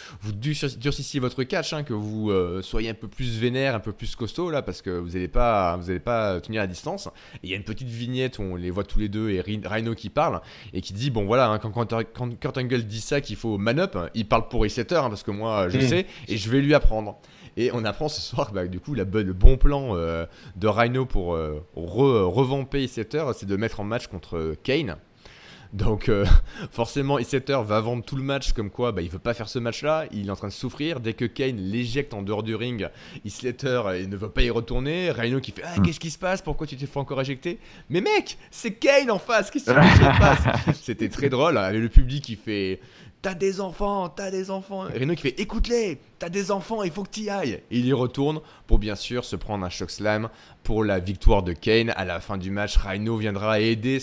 durcissiez votre catch, hein, que vous soyez un peu plus vénère, un peu plus costaud là, parce que vous allez pas tenir la distance. Et il y a une petite vignette où on les voit tous les deux, et Rhino qui parle et qui dit, bon voilà, hein, quand Kurt Angle dit ça, qu'il faut man up, il parle pour Heath Slater, hein, parce que moi je sais, et je vais lui apprendre. Et on apprend ce soir, du coup, le bon plan de Rhino pour revamper Heath Slater, c'est de mettre en match contre Kane. Donc forcément, Heath Slater va vendre tout le match comme quoi il veut pas faire ce match-là, il est en train de souffrir. Dès que Kane l'éjecte en dehors du ring, Heath Slater il ne veut pas y retourner. Rhino qui fait qu'est-ce qui se passe, pourquoi tu t'es fait encore éjecter? Mais mec, c'est Kane en face, qu'est-ce qui se passe? C'était très drôle, avec le public qui fait t'as des enfants. Rhino qui fait écoute-les, t'as des enfants, il faut que t'y ailles. Et il y retourne pour bien sûr se prendre un chokeslam pour la victoire de Kane. À la fin du match, Rhino viendra aider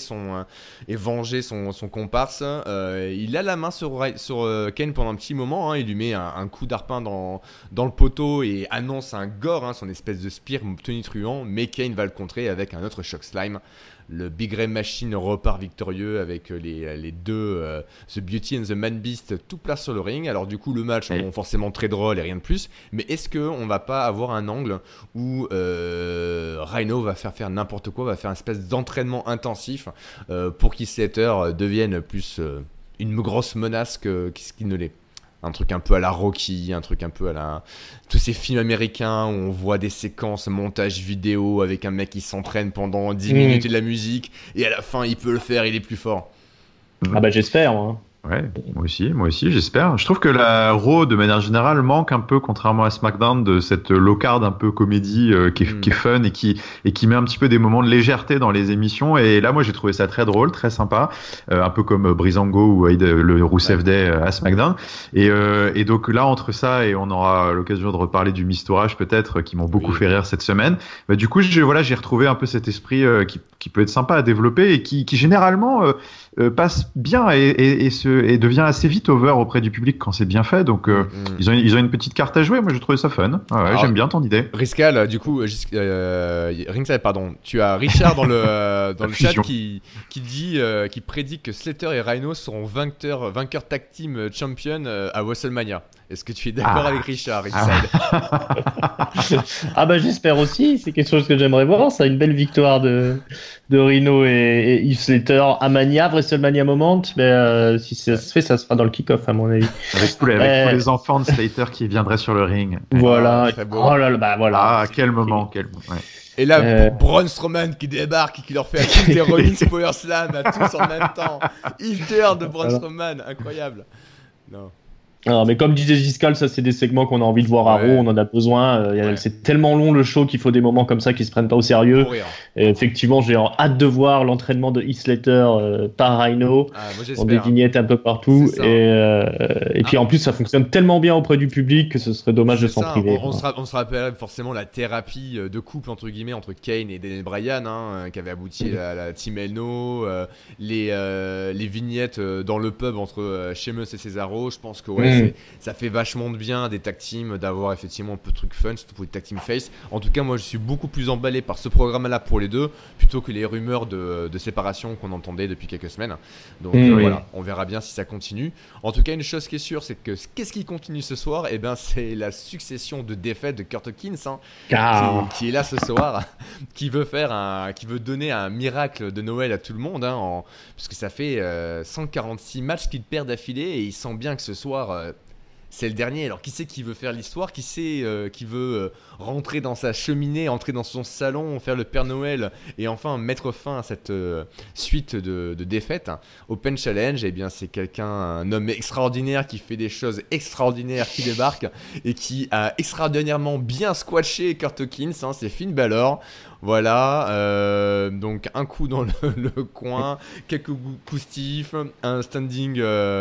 et venger son comparse. Il a la main sur Kane pendant un petit moment, hein. Il lui met un coup d'arpin dans le poteau et annonce un gore, hein, son espèce de spear tonitruant. Mais Kane va le contrer avec un autre chokeslam. Le Big Red Machine repart victorieux avec les deux The Beauty and the Man Beast tout place sur le ring. Alors du coup le match forcément très drôle et rien de plus. Mais est-ce qu'on va pas avoir un angle où Rhino va faire n'importe quoi, va faire une espèce d'entraînement intensif pour qu'Heath Slater devienne plus une grosse menace qu'il ne l'est? Un truc un peu à la Rocky, un truc un peu à la... Tous ces films américains où on voit des séquences montage vidéo avec un mec qui s'entraîne pendant 10 minutes et de la musique, et à la fin il peut le faire, il est plus fort. J'espère, moi. Ouais, moi aussi, j'espère. Je trouve que la Raw, de manière générale, manque un peu, contrairement à SmackDown, de cette low card un peu comédie qui est fun et qui met un petit peu des moments de légèreté dans les émissions. Et là, moi, j'ai trouvé ça très drôle, très sympa, un peu comme Breezango ou le Rusev Day à SmackDown. Et donc là, entre ça et on aura l'occasion de reparler du mistourage peut-être, qui m'ont beaucoup fait rire cette semaine. Du coup, j'ai retrouvé un peu cet esprit qui peut être sympa à développer et qui généralement passe bien et devient assez vite over auprès du public quand c'est bien fait. Donc ils ont une petite carte à jouer. Moi, j'ai trouvé ça fun. Alors, j'aime bien ton idée. Riscal, du coup, Ringside, pardon. Tu as Richard dans le chat qui prédit que Slater et Rhino seront vainqueurs tag team champion à WrestleMania. Est-ce que tu es d'accord avec Richard, Ringside? J'espère aussi. C'est quelque chose que j'aimerais voir. C'est une belle victoire de Rhino et Heath Slater à Mania, WrestleMania Moment. Mais si ça se fait, ça se fera dans le kick-off, à mon avis. Avec tous les enfants de Slater qui viendraient sur le ring. Voilà. Voilà. Quel moment. Ouais. Et là, Braun Strowman qui débarque et qui leur fait à tous des Rollins Power Slam à tous en même temps. Il turn de Braun Strowman, incroyable. Non. Alors, mais comme disait Giscal, ça c'est des segments qu'on a envie de voir à Raw, on en a besoin. C'est tellement long le show qu'il faut des moments comme ça qui se prennent pas au sérieux. Et effectivement, j'ai hâte de voir l'entraînement de Heath Slater par Rhino, en des vignettes un peu partout. Et puis en plus, ça fonctionne tellement bien auprès du public que ce serait dommage de s'en priver. On se rappelle forcément la thérapie de couple entre guillemets entre Kane et Daniel Bryan, qui avait abouti à la Team Elno, les vignettes dans le pub entre Sheamus et Cesaro. Je pense que ça fait vachement de bien des tag teams d'avoir effectivement un peu de trucs fun, surtout pour les tag team face. En tout cas, moi je suis beaucoup plus emballé par ce programme-là pour les deux plutôt que les rumeurs de séparation qu'on entendait depuis quelques semaines. Donc voilà, on verra bien si ça continue. En tout cas, une chose qui est sûre, c'est que qu'est-ce qui continue ce soir? Eh ben, c'est la succession de défaites de Kurt Hawkins qui est là ce soir, qui veut donner un miracle de Noël à tout le monde, parce que ça fait 146 matchs qu'il perd d'affilée et il sent bien que ce soir c'est le dernier. Alors qui c'est qui veut faire l'histoire, qui c'est qui veut rentrer dans sa cheminée, entrer dans son salon, faire le Père Noël et enfin mettre fin à cette suite de défaites. Open Challenge, eh bien c'est un homme extraordinaire qui fait des choses extraordinaires, qui débarque et qui a extraordinairement bien squashé Kurt Hawkins, c'est Finn Balor. Voilà, donc un coup dans le coin, quelques coups stiffs, un standing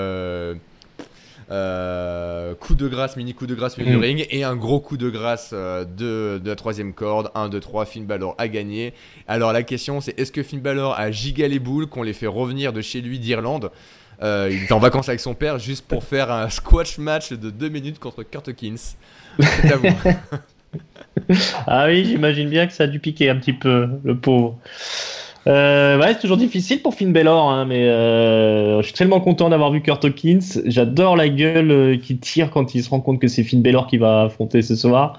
coup de grâce, mini coup de grâce milieu du ring et un gros coup de grâce de la troisième corde. 1, 2, 3, Finn Balor a gagné. Alors la question c'est, est-ce que Finn Balor a giga les boules qu'on les fait revenir de chez lui d'Irlande? Il est en vacances avec son père juste pour faire un squash match de 2 minutes contre Kurt Hawkins. C'est à vous. Ah oui, j'imagine bien que ça a dû piquer un petit peu, le pauvre. C'est toujours difficile pour Finn Balor, mais je suis tellement content d'avoir vu Kurt Hawkins. J'adore la gueule qu'il tire quand il se rend compte que c'est Finn Balor qui va affronter ce soir.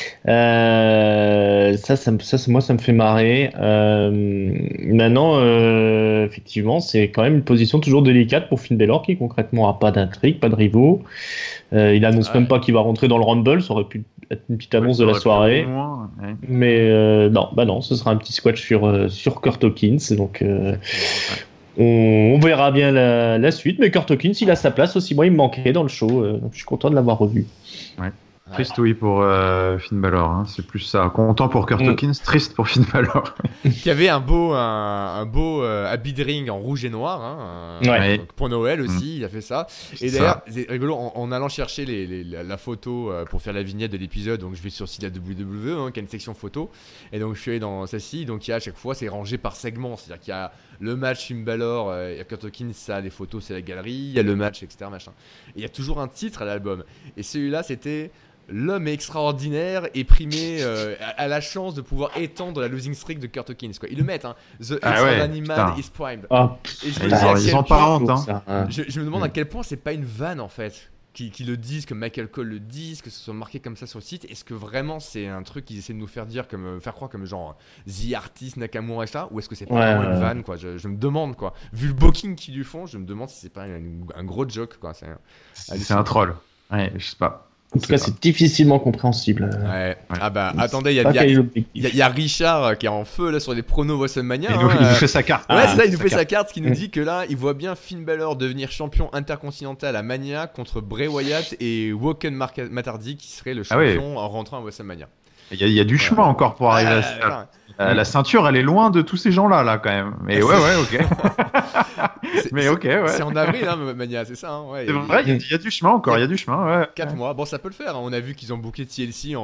Moi, ça me fait marrer. Maintenant, effectivement, c'est quand même une position toujours délicate pour Finn Balor qui concrètement a pas d'intrigue, pas de rivaux. Il annonce même pas qu'il va rentrer dans le Rumble, ça aurait pu être une petite annonce de la soirée. Mais non, ce sera un petit squash sur Kurt Hawkins. Donc on verra bien la suite. Mais Kurt Hawkins, il a sa place aussi. Moi, il me manquait dans le show. Donc je suis content de l'avoir revu. Ouais. Triste, oui, pour Finn Balor. C'est plus ça. Content pour Kurt Hawkins, triste pour Finn Balor. Qui avait un beau habit de ring en rouge et noir. Donc pour Noël aussi, il a fait ça. Et d'ailleurs, c'est rigolo, en allant chercher la photo pour faire la vignette de l'épisode, donc je vais sur le site de la WWE, qui a une section photo. Et donc je suis allé dans celle-ci. Donc il y a à chaque fois, c'est rangé par segment. C'est-à-dire qu'il y a le match Finn Balor, il y a Kurt Hawkins, ça, les photos, c'est la galerie. Il y a le match, etc. Machin. Et il y a toujours un titre à l'album. Et celui-là, c'était l'homme est extraordinaire et primé a la chance de pouvoir étendre la losing streak de Kurt Hawkins, quoi. Ils le mettent, The Extraordinary Man is primed. Et je me dis ils en parlent, je me demande à quel point c'est pas une vanne en fait. Qui le disent, que Michael Cole le dise, que ce soit marqué comme ça sur le site. Est-ce que vraiment c'est un truc qu'ils essaient de nous faire dire, faire croire comme genre The Artist, Nakamura et ça, ou est-ce que c'est pas vraiment une vanne, quoi? Je me demande, quoi. Vu le booking qu'ils lui font, je me demande si c'est pas un gros joke, quoi. C'est un troll. Ouais, je sais pas. En tout cas, c'est difficilement compréhensible. Ouais. Ah bah, attendez, il y a Richard qui est en feu là sur les pronos WrestleMania. Il nous fait sa carte. Ouais, c'est ça, il nous fait sa carte qui nous dit que là, il voit bien Finn Balor devenir champion intercontinental à Mania contre Bray Wyatt et Woken Matardi qui serait le champion en rentrant à WrestleMania. Il y a du chemin encore pour arriver à ça. La ceinture, elle est loin de tous ces gens-là, là, quand même. Mais ok. Mais ok, ouais. C'est en avril, Mania, c'est ça. C'est vrai, il y a du chemin encore, il y a du chemin, ouais. 4 mois, bon, ça peut le faire. On a vu qu'ils ont booké TLC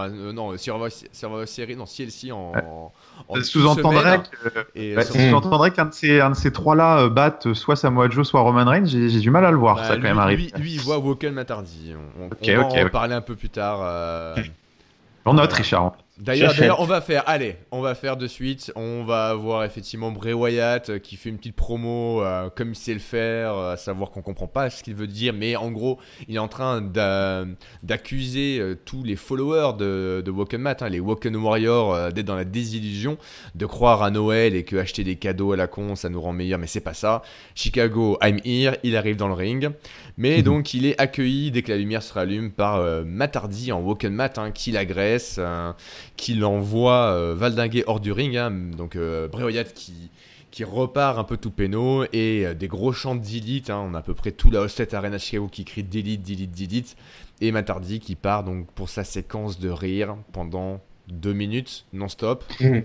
CLC en ça sous-entendrait qu'un de ces trois-là batte soit Samoa Joe, soit Roman Reigns. J'ai du mal à le voir, ça, quand même arrive. Lui, il voit Woken Matardi. On va en parler un peu plus tard. On note, Richard. D'ailleurs, on va faire de suite. On va avoir effectivement Bray Wyatt qui fait une petite promo comme il sait le faire, à savoir qu'on comprend pas ce qu'il veut dire, mais en gros, il est en train d'accuser tous les followers de Woken Matt, les Woken Warriors, d'être dans la désillusion, de croire à Noël et que acheter des cadeaux à la con, ça nous rend meilleur, mais c'est pas ça. Chicago, I'm here. Il arrive dans le ring, mais donc il est accueilli dès que la lumière se rallume par Matt Hardy en Woken Matt, qui l'agresse. Qui l'envoie valdinguer hors du ring, donc Bray Wyatt qui repart un peu tout péno et des gros chants d'élite, on a à peu près tout la Allstate Arena Chicago qui crie d'élite, et Matt Hardy qui part donc pour sa séquence de rire pendant 2 minutes non-stop.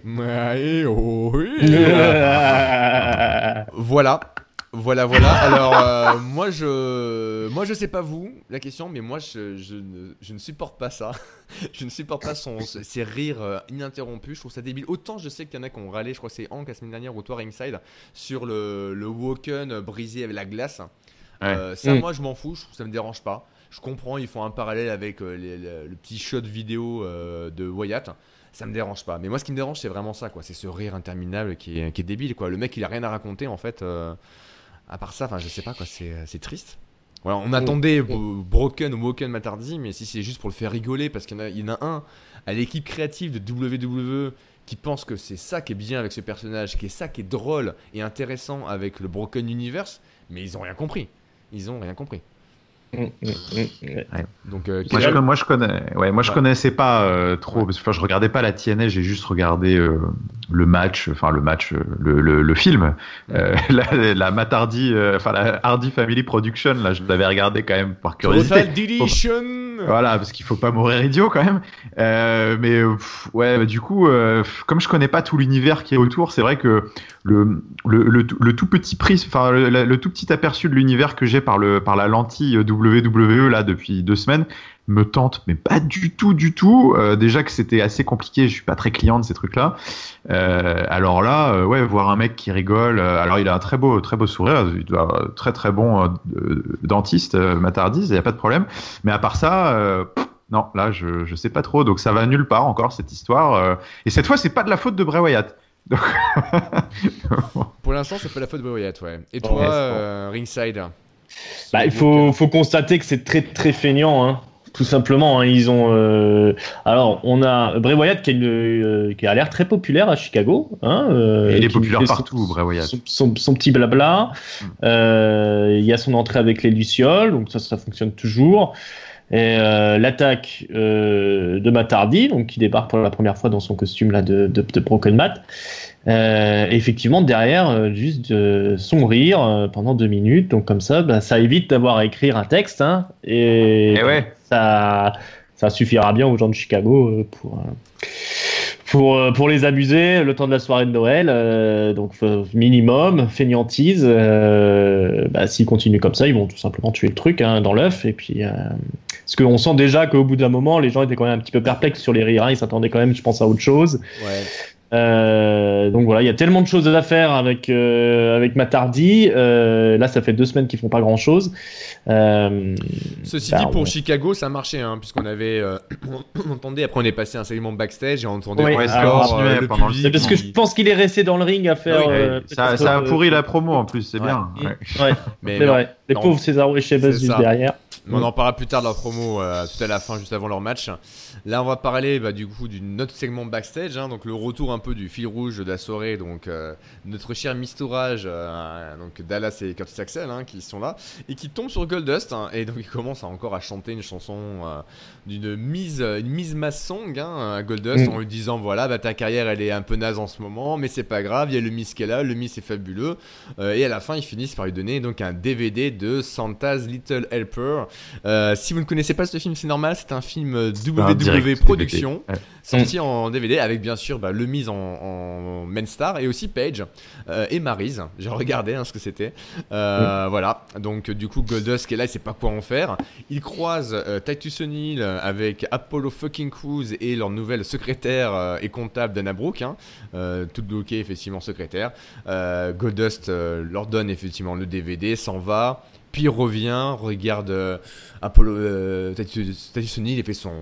Voilà. Alors, moi, je sais pas vous, la question, mais moi, je ne supporte pas ça. Je ne supporte pas ces rires ininterrompus. Je trouve ça débile. Autant je sais qu'il y en a qui ont râlé, je crois que c'est Hank la semaine dernière ou toi, Ringside, sur le Woken brisé avec la glace. Moi, je m'en fous, ça me dérange pas. Je comprends, ils font un parallèle avec le petit shot vidéo de Wyatt. Ça me dérange pas. Mais moi, ce qui me dérange, c'est vraiment ça, quoi. C'est ce rire interminable qui est débile, quoi. Le mec, il a rien à raconter, en fait. À part ça, enfin, je sais pas, quoi. C'est triste. Voilà, on attendait Broken ou Woken Matardi, mais si c'est juste pour le faire rigoler, parce qu'il y en a un à l'équipe créative de WWE qui pense que c'est ça qui est bien avec ce personnage, qui est ça qui est drôle et intéressant avec le Broken Universe, mais ils ont rien compris. Ils ont rien compris. Ouais. Donc, moi je connaissais pas trop, parce que je regardais pas la TNA, j'ai juste regardé le film, la Matardi, la Hardy Family Production, là je l'avais regardé quand même par curiosité. Total Deletion. Voilà, parce qu'il faut pas mourir idiot quand même. Du coup, comme je connais pas tout l'univers qui est autour, c'est vrai que le tout petit prisme, enfin le tout petit aperçu de l'univers que j'ai par la lentille WWE là depuis 2 semaines me tente, mais pas du tout. Déjà que c'était assez compliqué, je suis pas très client de ces trucs-là. Alors là, voir un mec qui rigole. Alors il a un très beau sourire, il doit très bon dentiste, Matardi, il y a pas de problème. Mais à part ça, non, là je sais pas trop. Donc ça va nulle part encore cette histoire. Et cette fois, c'est pas de la faute de Bray Wyatt. Donc... Pour l'instant, c'est pas la faute de Bray Wyatt, ouais. Et toi, Ringside? Il faut constater que c'est très très feignant, hein. Tout simplement, hein, ils ont. Alors, on a Bray Wyatt qui a l'air très populaire à Chicago. Hein, il est populaire partout, Bray Wyatt. Son petit blabla. Il y a son entrée avec les Lucioles, donc ça fonctionne toujours. Et l'attaque de Matt Hardy, donc qui débarque pour la première fois dans son costume là de Broken Matt. Effectivement, derrière, juste son rire pendant 2 minutes, donc comme ça, ça évite d'avoir à écrire un texte, hein, et ça suffira bien aux gens de Chicago pour les amuser le temps de la soirée de Noël. Donc minimum, fainéantise. S'ils continuent comme ça, ils vont tout simplement tuer le truc, hein, dans l'œuf. Et puis, parce qu'on sent déjà qu'au bout d'un moment, les gens étaient quand même un petit peu perplexes sur les rires, hein, ils s'attendaient quand même, je pense, à autre chose. Ouais. Donc voilà, il y a tellement de choses à faire avec Matt Hardy. Là, ça fait 2 semaines qu'ils font pas grand chose. Ceci dit, pour Chicago, ça marchait, hein, puisqu'on avait, on entendait. Après, on est passé un segment backstage et on entendait encore le public. Parce que je pense qu'il est resté dans le ring à faire. Ça a pourri la promo en plus, c'est bien. Ouais. Mais c'est vrai. Les pauvres Cesaro et Sheamus juste derrière. Mais on en parlera plus tard de leur promo, tout à la fin, juste avant leur match. Là, on va parler du coup d'une autre segment backstage, hein, donc le retour un peu du fil rouge de la soirée. Donc notre cher Mistourage, donc Dallas et Curtis Axel, hein, qui sont là et qui tombent sur Goldust, hein, et donc ils commencent encore à chanter une chanson d'une mise mass song, hein, à Goldust, en lui disant voilà, ta carrière elle est un peu naze en ce moment, mais c'est pas grave, il y a le Miz qui est là, le Miz est fabuleux, et à la fin ils finissent par lui donner donc un DVD de Santa's Little Helper. Si vous ne connaissez pas ce film, c'est normal, c'est un film WWE Production, sorti en DVD avec bien sûr le Miz en main star et aussi Paige et Maryse. J'ai regardé ce que c'était. Voilà, donc du coup Goldust qui est là, il sait pas quoi en faire. Il croise Titus O'Neil avec Apollo fucking Crews et leur nouvelle secrétaire et comptable Dana Brooke, hein, toute bloquée effectivement secrétaire. Goldust leur donne effectivement le DVD, s'en va. Puis il revient, regarde Apollo, Titus O'Neil, il fait son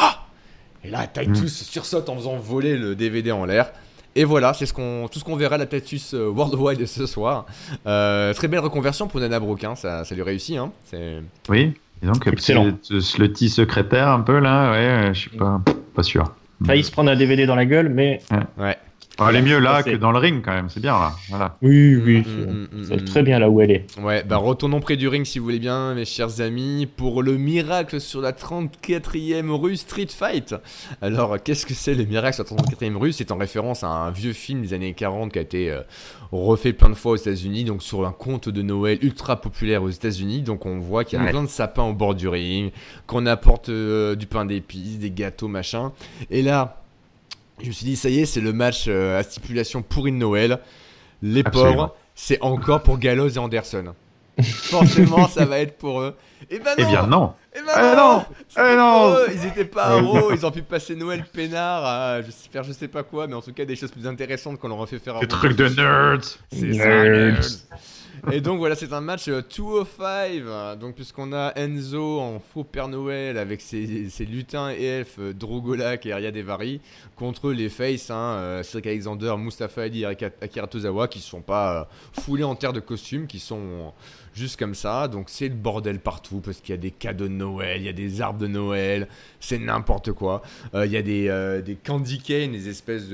et là Titus sursaute en faisant voler le DVD en l'air. Et voilà, c'est tout ce qu'on verra la Titus Worldwide ce soir. Très belle reconversion pour Dana Brooke, hein, ça lui réussit. Hein, oui, et donc le petit secrétaire un peu là, je suis pas sûr. Failli se prendre un DVD dans la gueule, mais... Ouais. Elle est mieux là que dans le ring quand même, c'est bien là. Voilà. Oui, c'est très bien là où elle est. Ouais, retournons près du ring si vous voulez bien, mes chers amis, pour le miracle sur la 34e rue Street Fight. Alors, qu'est-ce que c'est le miracle sur la 34e rue? C'est en référence à un vieux film des années 40 qui a été refait plein de fois aux États-Unis, donc sur un conte de Noël ultra populaire aux États-Unis. Donc, on voit qu'il y a plein de sapins au bord du ring, qu'on apporte du pain d'épices, des gâteaux, machin. Et là, je me suis dit, ça y est, c'est le match à stipulation pourri de Noël. Les pauvres, c'est encore pour Gallows et Anderson. Forcément, ça va être pour eux. Eh bien non. Non. Ils étaient pas héros, ils ont pu passer Noël peinard à faire je sais pas quoi, mais en tout cas des choses plus intéressantes qu'on leur a fait faire. Des trucs de nerds. C'est ça, nerds. Et donc voilà, c'est un match 205. Donc puisqu'on a Enzo en faux Père Noël avec ses lutins et elfes Drogolak et Arya Devari contre les Faces, Cedric Alexander, Mustafa Ali et Akira Tozawa, qui ne sont pas foulés en terre de costumes, qui sont juste comme ça. Donc c'est le bordel partout parce qu'il y a des cadeaux de Noël, il y a des arbres de Noël, c'est n'importe quoi. Il y a des candy canes, des espèces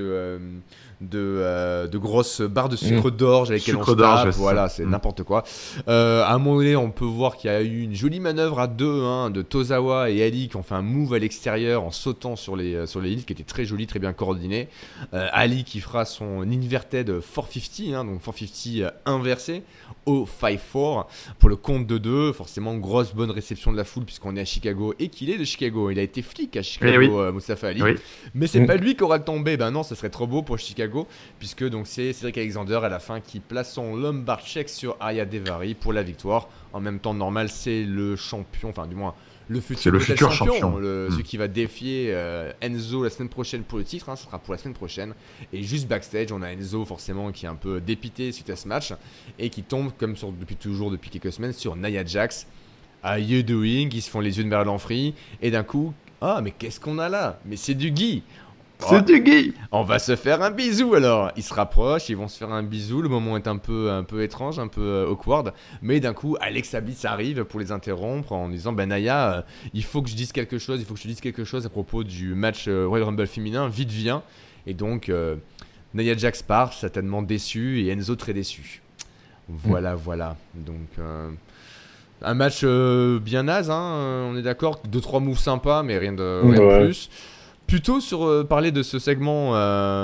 de grosses barres de sucre d'orge avec lesquelles on se tape. Voilà, c'est n'importe quoi. À un moment donné, on peut voir qu'il y a eu une jolie manœuvre à deux de Tozawa et Ali qui ont fait un move à l'extérieur en sautant sur les îles, qui était très joli, très bien coordonné. Ali qui fera son inverted 450, donc 450 inversé au 5-4 pour le compte de 2. Forcément, grosse bonne réception de la foule puisqu'on est à Chicago et qu'il est de Chicago. Il a été flic à Chicago, Mustafa Ali. Oui. Mais c'est pas lui qui aura le tombé. Ben non, ça serait trop beau pour Chicago puisque donc c'est Cedric Alexander à la fin qui place son lumbar check sur Arya Devari pour la victoire. En même temps, normal, c'est le champion, enfin du moins le futur champion. Celui qui va défier Enzo la semaine prochaine pour le titre, ce sera pour la semaine prochaine. Et juste backstage, on a Enzo forcément qui est un peu dépité suite à ce match et qui tombe comme depuis quelques semaines sur Nia Jax. How you doing? Ils se font les yeux de Merlan Free et d'un coup, mais qu'est-ce qu'on a là? Mais c'est du Guy. C'est du Guy. On va se faire un bisou alors. Ils se rapprochent, ils vont se faire un bisou. Le moment est un peu étrange, un peu awkward. Mais d'un coup, Alexa Bliss arrive pour les interrompre en disant Naya, il faut que je dise quelque chose. Il faut que je te dise quelque chose à propos du match Royal Rumble féminin. Vite, viens. Et donc, Nia Jax part, certainement déçu, et Enzo très déçu. Voilà. Donc, un match bien naze, on est d'accord. 2-3 moves sympas, mais rien de plus. Plutôt sur parler de ce segment,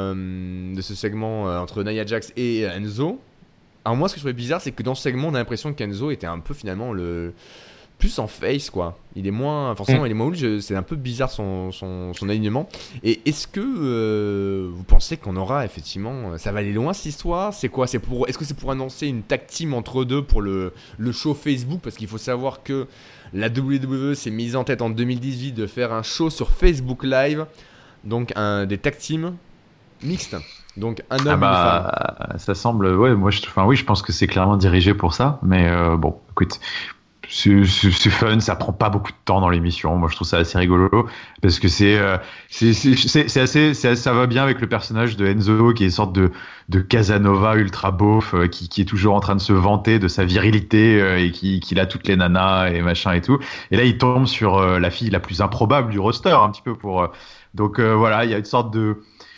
entre Nia Jax et Enzo. Alors moi, ce que je trouvais bizarre, c'est que dans ce segment, on a l'impression qu'Enzo était un peu finalement plus en face, quoi. Il est moins hull, c'est un peu bizarre son alignement. Et est-ce que vous pensez qu'on aura effectivement, ça va aller loin cette histoire? C'est quoi? Est-ce que c'est pour annoncer une tag team entre deux pour le show Facebook? Parce qu'il faut savoir que la WWE s'est mise en tête en 2018 de faire un show sur Facebook Live, donc des tag teams mixtes, donc un homme et une femme. Ça semble, je pense que c'est clairement dirigé pour ça, mais bon, écoute. C'est fun, ça prend pas beaucoup de temps dans l'émission. Moi, je trouve ça assez rigolo parce que ça va bien avec le personnage de Enzo qui est une sorte de Casanova ultra beauf qui est toujours en train de se vanter de sa virilité et qui a toutes les nanas et machin et tout. Et là, il tombe sur la fille la plus improbable du roster un petit peu donc voilà, il y a une sorte de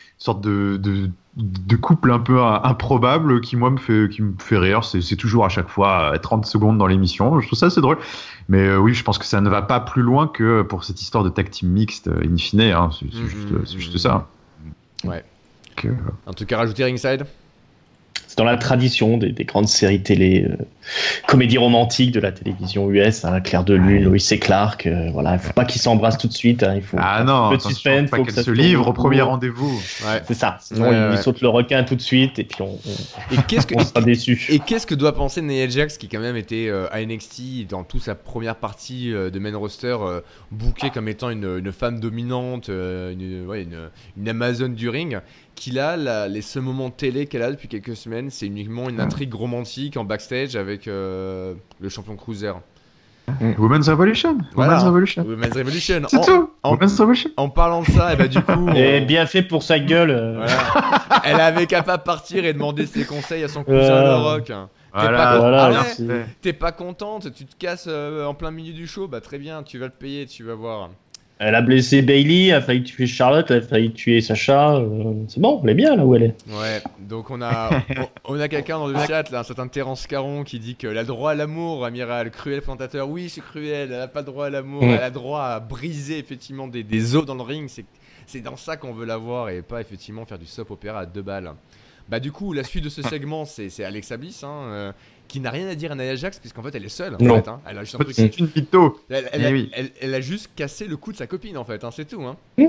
couple un peu improbable qui me fait rire. C'est toujours à chaque fois 30 secondes dans l'émission. Je trouve ça assez drôle. Mais oui, je pense que ça ne va pas plus loin que pour cette histoire de tag team mixte in fine. C'est juste ça. Ouais. Un truc à rajouter, Ringside? C'est dans la tradition des grandes séries télé, comédies romantiques de la télévision US, Claire de Lune, Lois et Clark. Voilà, il faut pas qu'ils s'embrassent tout de suite. Il faut un peu de suspense, faut que ça se livre au premier rendez-vous. Ouais. C'est ça. Sinon, ils sautent le requin tout de suite et puis on sera déçus. Et qu'est-ce que doit penser Nia Jax, qui quand même était à NXT dans toute sa première partie de main roster, bookée comme étant une femme dominante, une Amazon du ring, qu'il a les seuls moments de télé qu'elle a depuis quelques semaines, c'est uniquement une intrigue romantique en backstage avec le champion cruiser. Women's Revolution. Women's Revolution. C'est tout. Women's Revolution. En parlant de ça, et du coup, et bien fait pour sa gueule. Voilà. Elle avait qu'à pas partir et demander ses conseils à son cousin Le Rock. T'es pas contente, tu te casses en plein milieu du show, très bien, tu vas le payer, tu vas voir. Elle a blessé Bayley, elle a failli tuer Charlotte, elle a failli tuer Sacha. C'est bon, elle est bien là où elle est. Ouais, donc on a quelqu'un dans le chat, là, un certain Terence Caron, qui dit qu'elle a droit à l'amour, Amiral. Cruel présentateur, oui, c'est cruel, elle a pas droit à l'amour, elle a droit à briser effectivement des os dans le ring. C'est dans ça qu'on veut la voir et pas effectivement faire du soap opéra à 2 balles. Du coup, la suite de ce segment, c'est Alexa Bliss, qui n'a rien à dire à Nia Jax, puisqu'en fait, elle est seule. En fait, elle a juste un truc. C'est une mytho. Elle a juste cassé le cou de sa copine, en fait, c'est tout.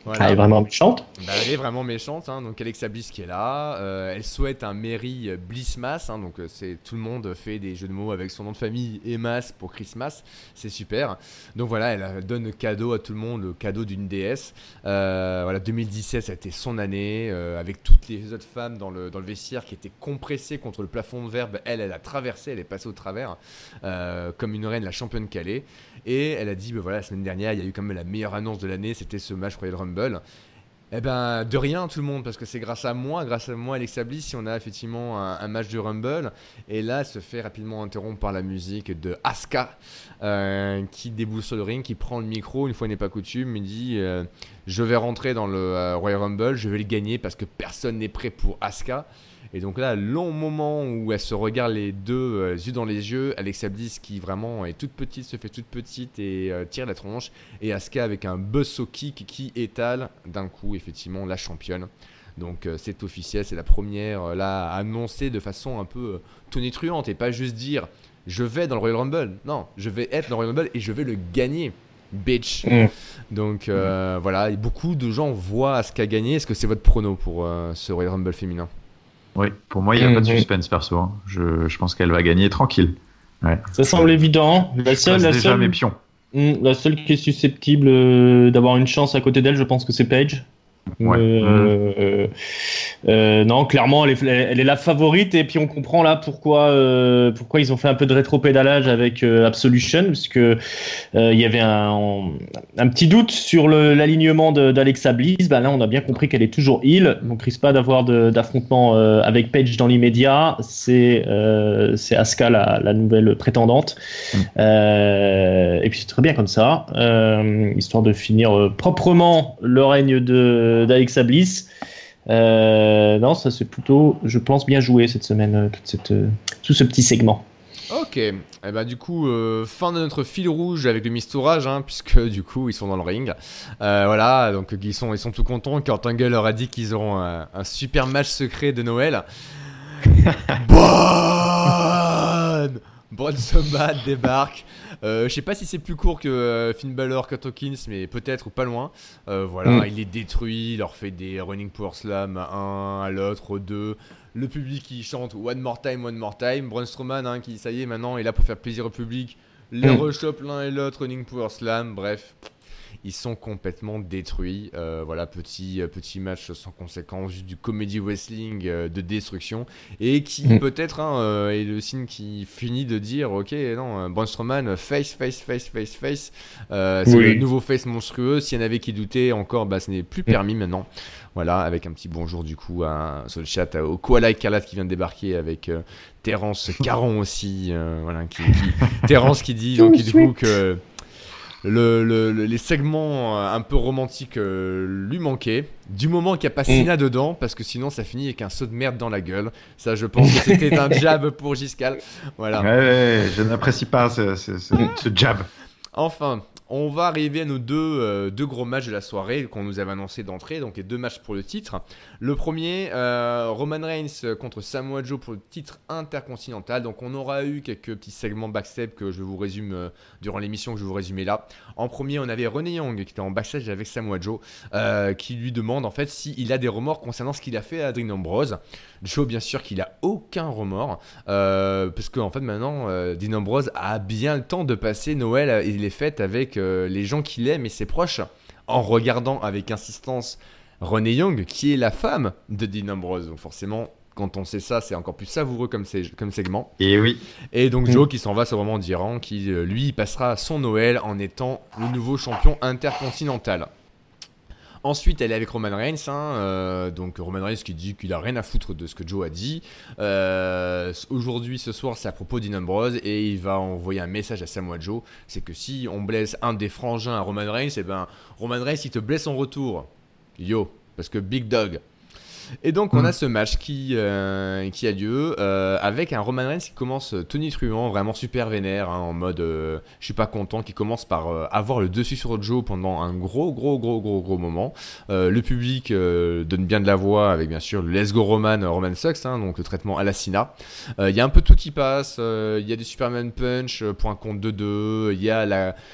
Voilà. Elle est vraiment méchante. Elle est vraiment méchante, hein. Donc Alexa Bliss qui est là, elle souhaite un Merry Blissmas, hein. Donc c'est tout le monde fait des jeux de mots avec son nom de famille et Mas pour Christmas, c'est super. Donc voilà, elle donne cadeau à tout le monde, le cadeau d'une déesse. Voilà, 2017 ça a été son année, avec toutes les autres femmes dans le vestiaire qui étaient compressées contre le plafond de verre. Elle a traversé, elle est passée au travers, comme une reine, la championne qu'elle est. Et elle a dit, voilà, la semaine dernière, il y a eu quand même la meilleure annonce de l'année, c'était ce match Royal Rumble. Eh ben, de rien tout le monde, parce que c'est grâce à moi, Alexa Bliss, si on a effectivement un match de Rumble. Et là, elle se fait rapidement interrompre par la musique de Asuka, qui déboule sur le ring, qui prend le micro, une fois n'est pas coutume, il dit je vais rentrer dans le Royal Rumble, je vais le gagner parce que personne n'est prêt pour Asuka. Et donc là, long moment où elle se regarde les deux yeux dans les yeux, Alexa Bliss qui vraiment est toute petite, se fait toute petite et tire la tronche, et Asuka avec un buzzsaw kick qui étale d'un coup effectivement la championne. Donc c'est officiel, c'est la première là annoncée de façon un peu tonitruante, et pas juste dire je vais dans le Royal Rumble, non, je vais être dans le Royal Rumble et je vais le gagner. Bitch. Donc voilà, et beaucoup de gens voient Asuka gagner. Est-ce que c'est votre prono pour ce Royal Rumble féminin? Oui, pour moi, il n'y a pas de suspense perso. Hein. Je pense qu'elle va gagner tranquille. Ouais. Ça semble évident. La seule, mes pions. La seule qui est susceptible d'avoir une chance à côté d'elle, je pense que c'est Paige. Ouais. Non, clairement, elle est la favorite, et puis on comprend là pourquoi ils ont fait un peu de rétro-pédalage avec Absolution, parce que il y avait un petit doute sur l'alignement d'Alexa Bliss. Là, on a bien compris qu'elle est toujours heel, donc risque pas d'avoir d'affrontement avec Paige dans l'immédiat. C'est Asuka la nouvelle prétendante, et puis c'est très bien comme ça, histoire de finir proprement le règne d'Alexa Bliss. Non, ça c'est plutôt, je pense, bien joué cette semaine, tout ce petit segment. Ok, et du coup, fin de notre fil rouge avec le mistourage, hein, puisque du coup ils sont dans le ring. Voilà, donc ils sont tout contents. Kurt Angle leur a dit qu'ils auront un super match secret de Noël. Braun Strowman débarque. Je sais pas si c'est plus court que Finn Balor, Kurt Hawkins, mais peut-être ou pas loin. Voilà, il les détruit, il leur fait des running power slam à un, à l'autre, aux deux. Le public qui chante one more time, one more time. Braun Strowman, hein, qui ça y est maintenant est là pour faire plaisir au public. Les rechoppe l'un et l'autre, running power slam. Bref, ils sont complètement détruits. Voilà, petit match sans conséquence, juste du comedy wrestling de destruction, et qui peut-être est le signe qui finit de dire ok, non, Braun Strowman face. C'est le nouveau face monstrueux. S'il y en avait qui doutaient encore, ce n'est plus permis maintenant. Voilà, avec un petit bonjour du coup sur le chat au Koala Écarlate qui vient de débarquer, avec Terence Caron aussi, voilà, Terence qui dit donc du coup que les segments un peu romantiques lui manquaient, du moment qu'il n'y a pas Cena dedans, parce que sinon ça finit avec un saut de merde dans la gueule. Ça, je pense que c'était un jab pour Giscal. Voilà. Ouais, je n'apprécie pas ce jab. Enfin, on va arriver à nos deux gros matchs de la soirée qu'on nous avait annoncé d'entrée, donc les deux matchs pour le titre. Le premier, Roman Reigns contre Samoa Joe pour le titre intercontinental. Donc on aura eu quelques petits segments backstage que je vous résume durant l'émission, que je vais vous résumer là. En premier, on avait Renee Young qui était en backstage avec Samoa Joe, qui lui demande en fait s'il a des remords concernant ce qu'il a fait à Dean Ambrose. Joe, bien sûr qu'il a aucun remords, parce qu'en fait maintenant Dean Ambrose a bien le temps de passer Noël et les fêtes avec les gens qu'il aime et ses proches, en regardant avec insistance Renee Young, qui est la femme de Dean Ambrose. Donc forcément, quand on sait ça, c'est encore plus savoureux comme segment. Et oui. Et donc Joe qui s'en va, c'est vraiment dirant, qui lui passera son Noël en étant le nouveau champion intercontinental. Ensuite, elle est avec Roman Reigns, donc Roman Reigns qui dit qu'il a rien à foutre de ce que Joe a dit. Aujourd'hui, ce soir, c'est à propos d'Dean Ambrose, et il va envoyer un message à Samoa Joe, c'est que si on blesse un des frangins à Roman Reigns, Roman Reigns il te blesse en retour. Yo, parce que Big Dog. Et donc on a ce match qui a lieu avec un Roman Reigns qui commence tonitruant, vraiment super vénère, en mode je suis pas content, qui commence par avoir le dessus sur Joe pendant un gros moment. Le public donne bien de la voix avec bien sûr le Let's Go Roman Sucks, donc le traitement à la Cena. Il y a un peu tout qui passe, il y a des Superman Punch pour un compte de 2, il y a la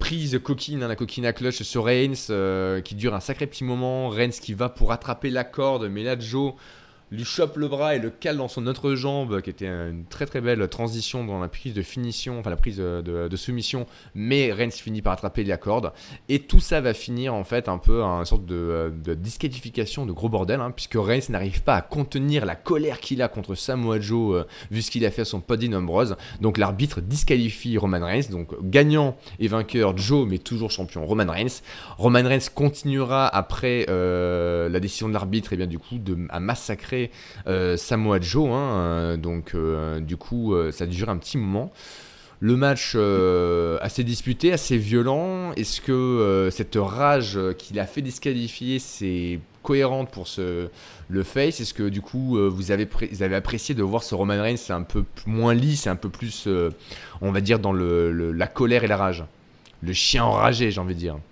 prise coquine, la coquine à clutch sur Reigns qui dure un sacré petit moment. Reigns qui va pour attraper la corde, mais là Joe lui chope le bras et le cale dans son autre jambe, qui était une très très belle transition dans la prise de finition, enfin la prise de soumission, mais Reigns finit par attraper la corde, et tout ça va finir en fait un peu une sorte de disqualification, de gros bordel, puisque Reigns n'arrive pas à contenir la colère qu'il a contre Samoa Joe, vu ce qu'il a fait à son pote Dean Ambrose. Donc l'arbitre disqualifie Roman Reigns, donc gagnant et vainqueur Joe, mais toujours champion Roman Reigns. Roman Reigns continuera après la décision de l'arbitre, et bien du coup à massacrer Samoa Joe, donc du coup ça dure un petit moment. Le match assez disputé, assez violent. Est-ce que cette rage qu'il a fait disqualifier, c'est cohérente pour le face? Est-ce que du coup vous avez apprécié de voir ce Roman Reigns un peu moins lisse, un peu plus on va dire dans la colère et la rage, le chien enragé, j'ai envie de dire?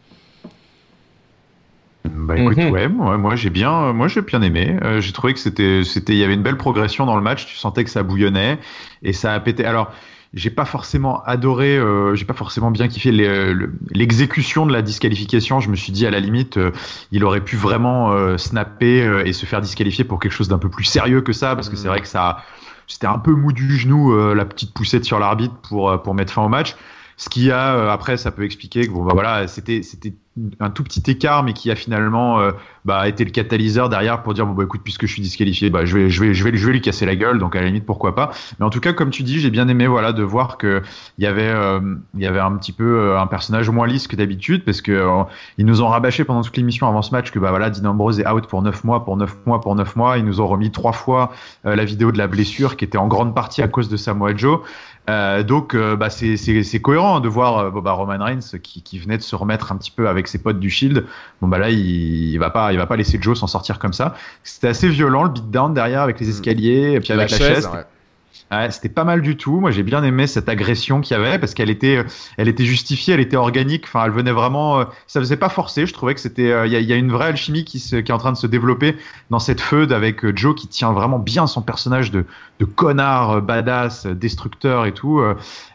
Bah écoute, ouais, moi j'ai bien aimé. J'ai trouvé que il y avait une belle progression dans le match. Tu sentais que ça bouillonnait et ça a pété. Alors, j'ai pas forcément adoré, j'ai pas forcément bien kiffé l'exécution de la disqualification. Je me suis dit à la limite, il aurait pu vraiment snapper et se faire disqualifier pour quelque chose d'un peu plus sérieux que ça, parce que c'est vrai que c'était un peu mou du genou, la petite poussette sur l'arbitre pour mettre fin au match. Ce qui a après, ça peut expliquer que bon bah voilà, c'était un tout petit écart, mais qui a finalement été le catalyseur derrière pour dire bon bah écoute, puisque je suis disqualifié, bah je vais lui casser la gueule, donc à la limite pourquoi pas. Mais en tout cas, comme tu dis, j'ai bien aimé voilà de voir que il y avait un petit peu un personnage moins lisse que d'habitude, parce que ils nous ont rabâché pendant toute l'émission avant ce match que bah voilà, Dean Ambrose est out pour 9 mois. Ils nous ont remis 3 fois la vidéo de la blessure qui était en grande partie à cause de Samoa Joe. Donc c'est cohérent de voir Roman Reigns qui venait de se remettre un petit peu avec ses potes du Shield. Bon bah là il va pas laisser Joe s'en sortir comme ça. C'était assez violent le beatdown derrière avec les escaliers et puis avec la chaise. Ouais. Ouais, c'était pas mal du tout. Moi, j'ai bien aimé cette agression qu'il y avait parce qu'elle était justifiée, elle était organique. Enfin, elle venait vraiment. Ça faisait pas forcer. Je trouvais que c'était. Il y a une vraie alchimie qui est en train de se développer dans cette feud avec Joe qui tient vraiment bien son personnage de connard, badass, destructeur et tout.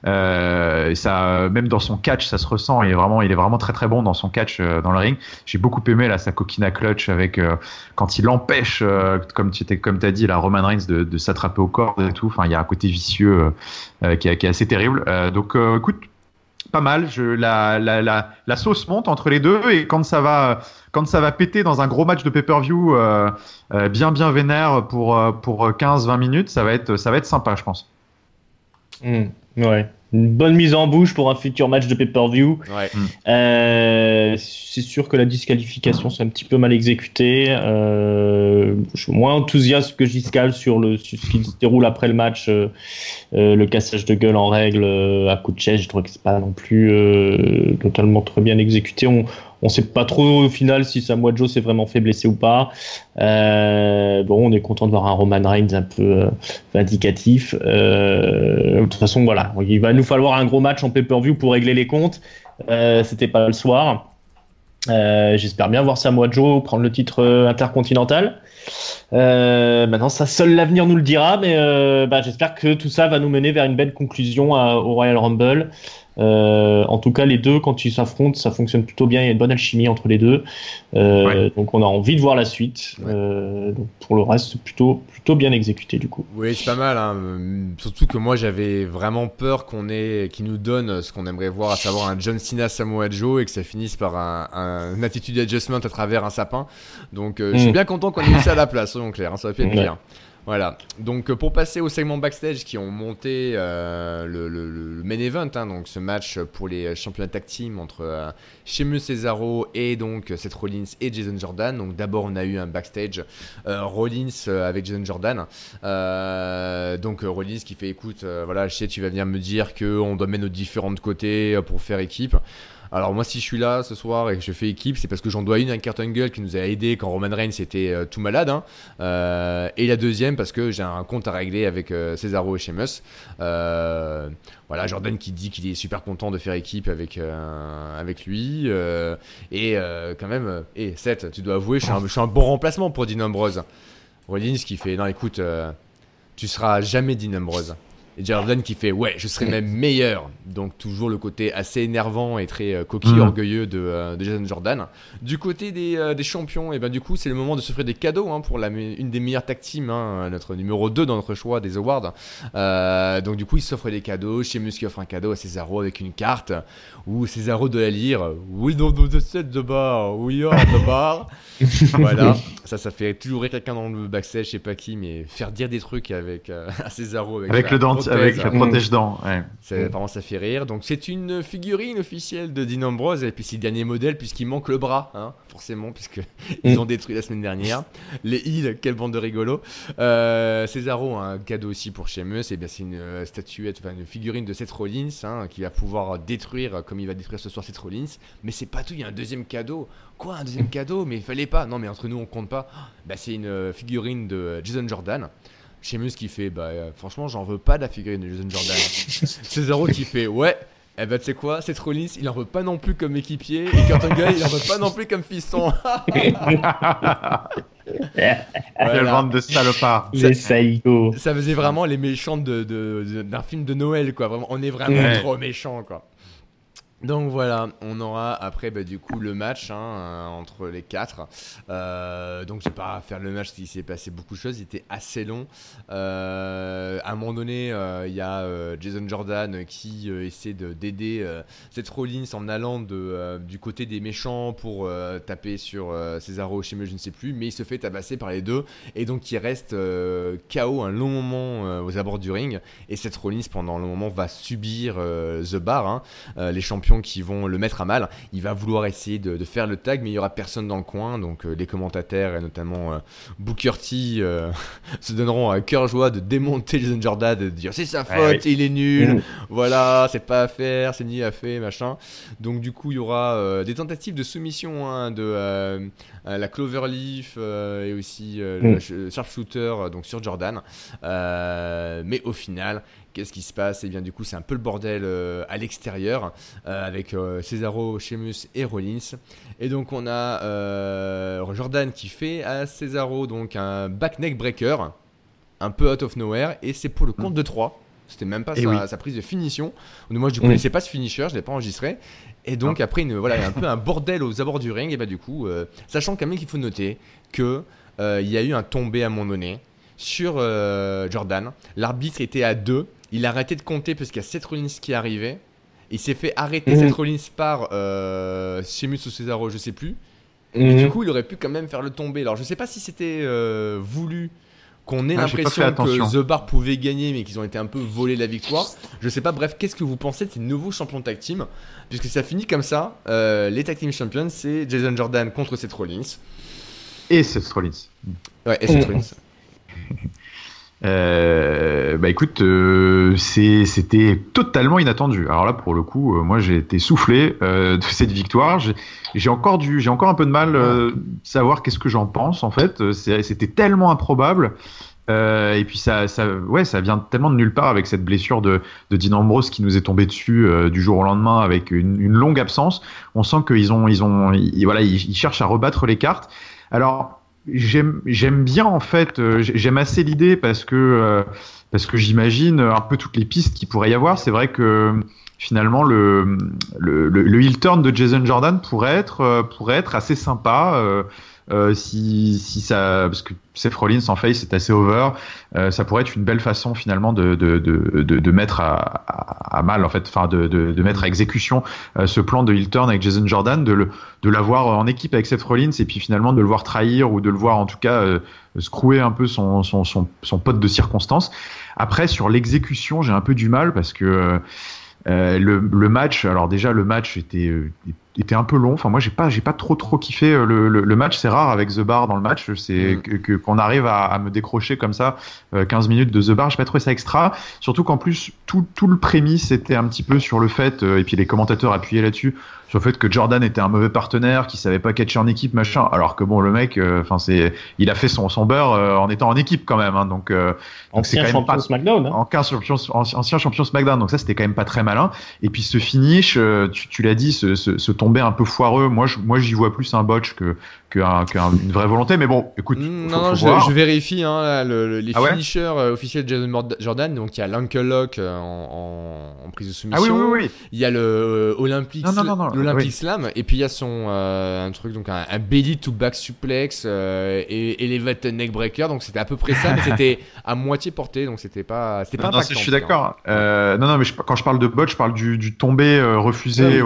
Ça, même dans son catch, ça se ressent. Il est vraiment très très bon dans son catch dans le ring. J'ai beaucoup aimé là sa coquina clutch avec quand il empêche, comme t'as dit, la Roman Reigns de s'attraper au corps et tout. Enfin, il y a un côté vicieux qui est assez terrible. Donc, écoute, pas mal. La sauce monte entre les deux, et quand ça va péter dans un gros match de pay-per-view bien vénère pour 15-20 minutes, ça va être sympa, je pense. Ouais. Une bonne mise en bouche pour un futur match de pay-per-view. Ouais. C'est sûr que la disqualification c'est un petit peu mal exécuté. Je suis moins enthousiaste que Giscal sur ce qui se déroule après le match. Le cassage de gueule en règle à coup de chaise, je trouve que c'est pas non plus totalement très bien exécuté. On sait pas trop au final si Samoa Joe s'est vraiment fait blesser ou pas. On est content de voir un Roman Reigns un peu vindicatif. De toute façon, voilà, il va nous falloir un gros match en pay-per-view pour régler les comptes. C'était pas le soir. J'espère bien voir Samoa Joe prendre le titre intercontinental. Maintenant, ça, seul l'avenir nous le dira, mais j'espère que tout ça va nous mener vers une belle conclusion au Royal Rumble. En tout cas, les deux, quand ils s'affrontent, ça fonctionne plutôt bien. Il y a une bonne alchimie entre les deux. Donc, on a envie de voir la suite. Donc pour le reste, c'est plutôt bien exécuté du coup. Oui, c'est pas mal. Surtout que moi, j'avais vraiment peur qu'ils nous donnent ce qu'on aimerait voir, à savoir un John Cena Samoa Joe, et que ça finisse par un attitude adjustment à travers un sapin. Donc, je suis bien content qu'on ait eu ça à la place, soyons clairs. Ça aurait pu être pire. Voilà, donc pour passer au segment backstage qui ont monté le main event, donc ce match pour les championnats tag team entre Sheamus Cesaro et donc Seth Rollins et Jason Jordan. Donc d'abord on a eu un backstage Rollins avec Jason Jordan. Donc Rollins qui fait écoute, voilà, je sais tu vas venir me dire qu'on doit mettre nos différents côtés pour faire équipe. Alors moi si je suis là ce soir et que je fais équipe, c'est parce que j'en dois une à Kurt Angle qui nous a aidé quand Roman Reigns était tout malade, et la deuxième parce que j'ai un compte à régler avec Cesaro et Sheamus. Voilà, Jordan qui dit qu'il est super content de faire équipe avec lui, et quand même, Seth, tu dois avouer, je suis un bon remplacement pour Dean Ambrose. Rollins qui fait non écoute, tu seras jamais Dean Ambrose. Et Jordan qui fait ouais, je serai même meilleur. Donc toujours le côté assez énervant et très coquille, orgueilleux de Jason Jordan. Du côté des champions, et ben du coup c'est le moment de s'offrir des cadeaux pour une des meilleures tag teams, notre numéro 2 dans notre choix des awards. Donc du coup il s'offre des cadeaux. Sheamus qui offre un cadeau à Cesaro avec une carte où Cesaro doit la lire. We don't know the set the bar, we are the bar. Voilà, ça fait toujours rire quelqu'un dans le backstage, je sais pas qui, mais faire dire des trucs avec à Cesaro avec le dent, avec le protège-dents. Ouais. Apparemment ça fait rire. Donc c'est une figurine officielle de Dean Ambrose et puis c'est le dernier modèle puisqu'il manque le bras, forcément, puisque ils ont détruit la semaine dernière. Les heels, quelle bande de rigolos. Cesaro a un cadeau aussi pour Sheamus, et bien c'est une statuette, une figurine de Seth Rollins qui va pouvoir détruire comme il va détruire ce soir Seth Rollins. Mais c'est pas tout, il y a un deuxième cadeau. Quoi, un deuxième cadeau? Mais il fallait pas. Non, mais entre nous on compte pas. C'est une figurine de Jason Jordan. Sheamus qui fait franchement j'en veux pas de la figurine de Jason Jordan. Cesaro qui fait ouais, tu sais quoi, Seth Rollins il en veut pas non plus comme équipier et Kurt Angle il en veut pas non plus comme fiston. Quelle bande de salopards. Les psychos. Ça faisait vraiment les méchants d'un film de Noël quoi, vraiment, on est vraiment trop méchants quoi. Donc voilà, on aura après du coup le match entre les quatre. Donc je vais pas faire le match, il s'est passé beaucoup de choses, il était assez long. À un moment donné, il y a Jason Jordan qui essaie d'aider Seth Rollins en allant du côté des méchants pour taper sur Cesaro, Sheamus, je ne sais plus, mais il se fait tabasser par les deux et donc il reste KO un long moment aux abords du ring et Seth Rollins pendant le moment va subir The Bar, les champions qui vont le mettre à mal. Il va vouloir essayer de faire le tag, mais il n'y aura personne dans le coin. Donc les commentateurs et notamment Booker T se donneront à cœur joie de démonter Jason Jordan, de dire c'est sa faute, il est nul, voilà, c'est pas à faire, c'est ni à faire, machin. Donc du coup, il y aura des tentatives de soumission de la Cloverleaf et aussi le Sharpshooter donc sur Jordan. Mais au final, qu'est-ce qui se passe? Et bien du coup c'est un peu le bordel à l'extérieur avec Cesaro, Sheamus et Rollins. Et donc on a Jordan qui fait à Cesaro donc un back neck breaker un peu out of nowhere et c'est pour le compte de 3. C'était même pas sa prise de finition. Donc moi je ne connaissais pas ce finisher, je ne l'ai pas enregistré. Et donc après il y a un peu un bordel aux abords du ring. Et bah du coup sachant quand même qu'il faut noter que il y a eu un tombé à un moment donné sur Jordan. L'arbitre était à 2. Il a arrêté de compter parce qu'il y a Seth Rollins qui est arrivé. Il s'est fait arrêter Seth Rollins par Sheamus ou Cesaro, je sais plus. Mais du coup, il aurait pu quand même faire le tomber. Alors, je sais pas si c'était voulu qu'on ait l'impression que The Bar pouvait gagner, mais qu'ils ont été un peu volés la victoire. Je sais pas. Bref, qu'est-ce que vous pensez de ces nouveaux champions tag team? Puisque ça finit comme ça. Les tag team champions, c'est Jason Jordan contre Seth Rollins. Et Seth Rollins. Ouais, et Seth Rollins. Écoute, c'était totalement inattendu. Alors là, pour le coup, moi j'ai été soufflé de cette victoire. J'ai encore un peu de mal savoir qu'est-ce que j'en pense en fait. C'était tellement improbable. Et puis ça vient tellement de nulle part avec cette blessure de Dean Ambrose qui nous est tombée dessus du jour au lendemain avec une longue absence. On sent qu'ils cherchent à rebattre les cartes. Alors j'aime bien en fait, j'aime assez l'idée parce que j'imagine un peu toutes les pistes qu'il pourrait y avoir. C'est vrai que finalement le heel turn de Jason Jordan pourrait être assez sympa si ça, parce que Seth Rollins en face c'est assez over, ça pourrait être une belle façon finalement de mettre à mal en fait, enfin de mettre à exécution ce plan de heel turn avec Jason Jordan, de l'avoir en équipe avec Seth Rollins et puis finalement de le voir trahir ou de le voir en tout cas screwer un peu son pote de circonstance. Après sur l'exécution j'ai un peu du mal parce que le match, alors déjà le match était un peu long. Enfin moi j'ai pas trop kiffé le match. C'est rare avec The Bar dans le match, c'est qu'on arrive à me décrocher comme ça 15 minutes de The Bar. J'ai pas trouvé ça extra, surtout qu'en plus tout le prémisse était un petit peu sur le fait et puis les commentateurs appuyaient là-dessus sur le fait que Jordan était un mauvais partenaire, qui savait pas catcher en équipe machin, alors que bon le mec il a fait son beurre en étant en équipe quand même donc ancien champion SmackDown ancien champion SmackDown, donc ça c'était quand même pas très malin. Et puis ce finish, tu l'as dit, ce tombé un peu foireux. Moi, j'y vois plus un botch qu'une vraie volonté. Mais bon, écoute, non, je vérifie hein, les finishers officiels de Jason Jordan. Donc il y a l'Ankle Lock en prise de soumission. Oui. Il y a le Olympic Slam et puis il y a son un truc donc un belly to back suplex et elevated neck breaker. Donc c'était à peu près ça, mais c'était à moitié porté, donc c'était pas impactant. Je suis d'accord. Non, mais quand je parle de botch, je parle du tombé refusé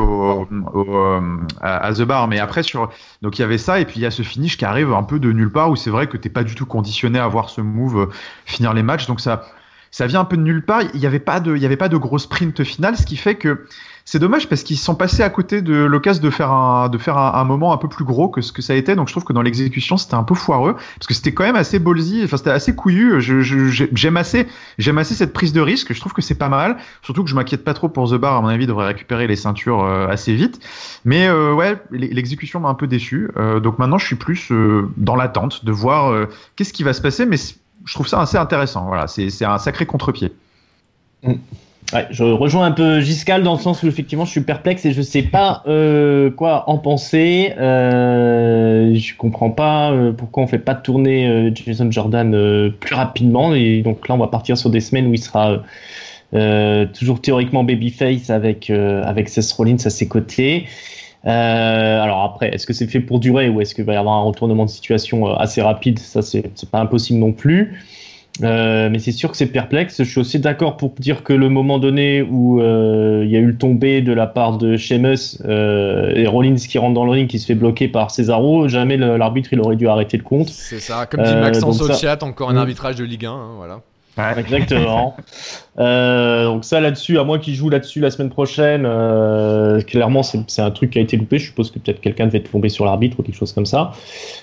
à The Bar. Mais après donc il y avait ça et puis il y a ce finish qui arrive un peu de nulle part où c'est vrai que t'es pas du tout conditionné à voir ce move finir les matchs. Donc ça vient un peu de nulle part. Il y avait pas de gros sprint final, ce qui fait que c'est dommage parce qu'ils sont passés à côté de l'occasion de faire un moment un peu plus gros que ce que ça a été. Donc je trouve que dans l'exécution c'était un peu foireux parce que c'était quand même assez ballsy. Enfin c'était assez couillu. J'aime assez cette prise de risque. Je trouve que c'est pas mal. Surtout que je m'inquiète pas trop pour The Bar. À mon avis, il devrait récupérer les ceintures assez vite. Mais l'exécution m'a un peu déçu. Donc maintenant je suis plus dans l'attente de voir qu'est-ce qui va se passer. Mais je trouve ça assez intéressant. Voilà, c'est un sacré contre-pied. Ouais, je rejoins un peu Giscal dans le sens où effectivement je suis perplexe et je sais pas quoi en penser. Je comprends pas pourquoi on fait pas tourner Jason Jordan plus rapidement. Et donc là on va partir sur des semaines où il sera toujours théoriquement babyface avec Seth Rollins à ses côtés. Alors après, est-ce que c'est fait pour durer ou est-ce qu'il va y avoir un retournement de situation assez rapide? Ça c'est pas impossible non plus. Mais c'est sûr que c'est perplexe. Je suis aussi d'accord pour dire que le moment donné où il y a eu le tombé de la part de Sheamus et Rollins qui rentre dans le ring, qui se fait bloquer par Cesaro, jamais l'arbitre il aurait dû arrêter le compte. C'est ça, comme dit Maxence au chat, encore un arbitrage de Ligue 1, hein, voilà. Ouais. Exactement. Donc ça là-dessus, à moins qu'il joue là-dessus la semaine prochaine, clairement c'est un truc qui a été loupé. Je suppose que peut-être quelqu'un devait tomber sur l'arbitre ou quelque chose comme ça.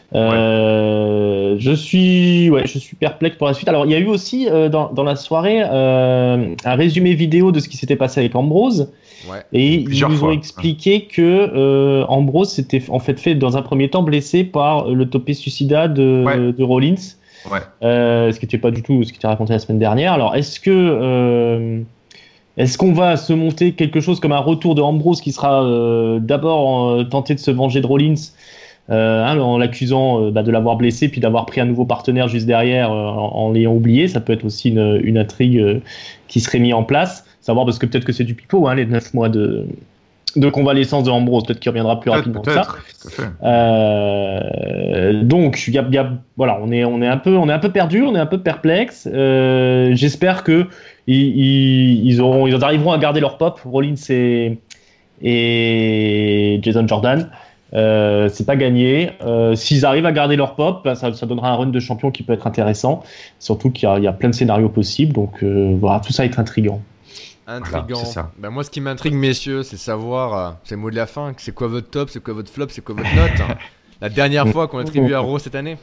Je suis perplexe pour la suite. Alors il y a eu aussi dans la soirée un résumé vidéo de ce qui s'était passé avec Ambrose. Ouais. Et ils nous ont expliqué que Ambrose s'était en fait dans un premier temps blessé par le topé suicida de Rollins. Ouais. Ce qui n'était pas du tout ce qui était raconté la semaine dernière. Alors, est-ce qu'on va se monter quelque chose comme un retour de Ambrose qui sera d'abord tenter de se venger de Rollins en l'accusant de l'avoir blessé puis d'avoir pris un nouveau partenaire juste derrière en l'ayant oublié? Ça peut être aussi une intrigue qui serait mise en place. Savoir parce que peut-être que c'est du pipeau, les 9 mois de convalescence de Ambrose, peut-être qu'il reviendra plus rapidement que ça. Donc, voilà, on est un peu perdu, on est un peu perplexe. J'espère que ils arriveront à garder leur pop, Rollins et Jason Jordan. C'est pas gagné. S'ils arrivent à garder leur pop, ça donnera un run de champion qui peut être intéressant. Surtout qu'il y a plein de scénarios possibles, donc voilà, tout ça va être intriguant. Intriguant. Voilà, moi, ce qui m'intrigue, messieurs, c'est savoir, c'est le mot de la fin, c'est quoi votre top, c'est quoi votre flop, c'est quoi votre note. La dernière fois qu'on attribue à Raw cette année.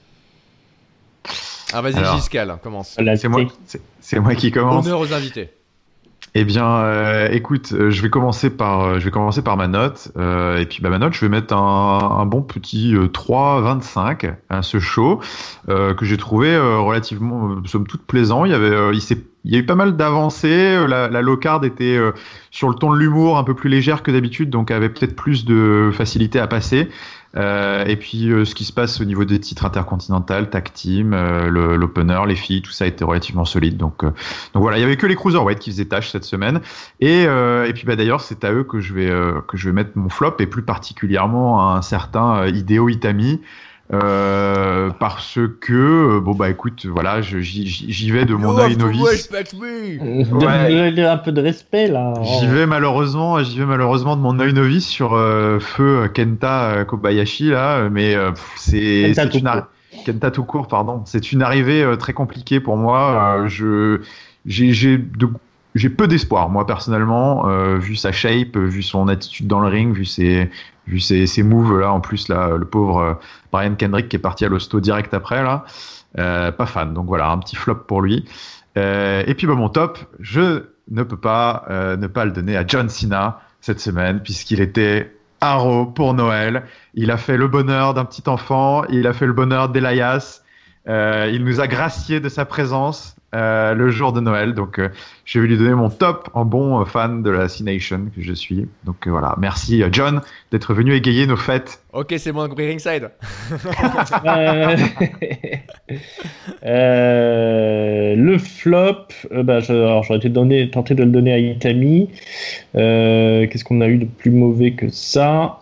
Ah, vas-y, Giscal, commence. C'est moi qui commence. Honneur aux invités. Eh bien, écoute, je vais commencer par ma note. Et puis, ma note, je vais mettre un bon petit 3,25 à ce show que j'ai trouvé relativement, somme toute, plaisant. Il y a eu pas mal d'avancées. La low card était sur le ton de l'humour un peu plus légère que d'habitude, donc avait peut-être plus de facilité à passer. Et puis ce qui se passe au niveau des titres intercontinental, tag team, l'opener, les filles, tout ça était relativement solide. Donc voilà, il y avait que les cruiserweight qui faisaient tâche cette semaine. Et puis d'ailleurs, c'est à eux que je vais mettre mon flop et plus particulièrement à un certain Hideo Itami. Parce que écoute, voilà, j'y vais de mon œil novice. Un peu de respect là. J'y vais malheureusement de mon œil novice sur feu Kenta Kobayashi là, mais c'est Kenta tout court, pardon. C'est une arrivée très compliquée pour moi. J'ai peu d'espoir, moi personnellement, vu sa shape, vu son attitude dans le ring, vu ses moves là, en plus là, le pauvre Brian Kendrick qui est parti à l'hosto direct après là, pas fan. Donc voilà, un petit flop pour lui. Et puis mon top, je ne peux pas ne pas le donner à John Cena cette semaine puisqu'il était à Raw pour Noël. Il a fait le bonheur d'un petit enfant, il a fait le bonheur d'Elias. Il nous a gracié de sa présence le jour de Noël. Donc, je vais lui donner mon top en bon fan de la C-Nation que je suis. Donc, voilà. Merci, John, d'être venu égayer nos fêtes. Ok, c'est bon, compris Ringside. Le flop, alors j'aurais tenté de le donner à Itami. Qu'est-ce qu'on a eu de plus mauvais que ça?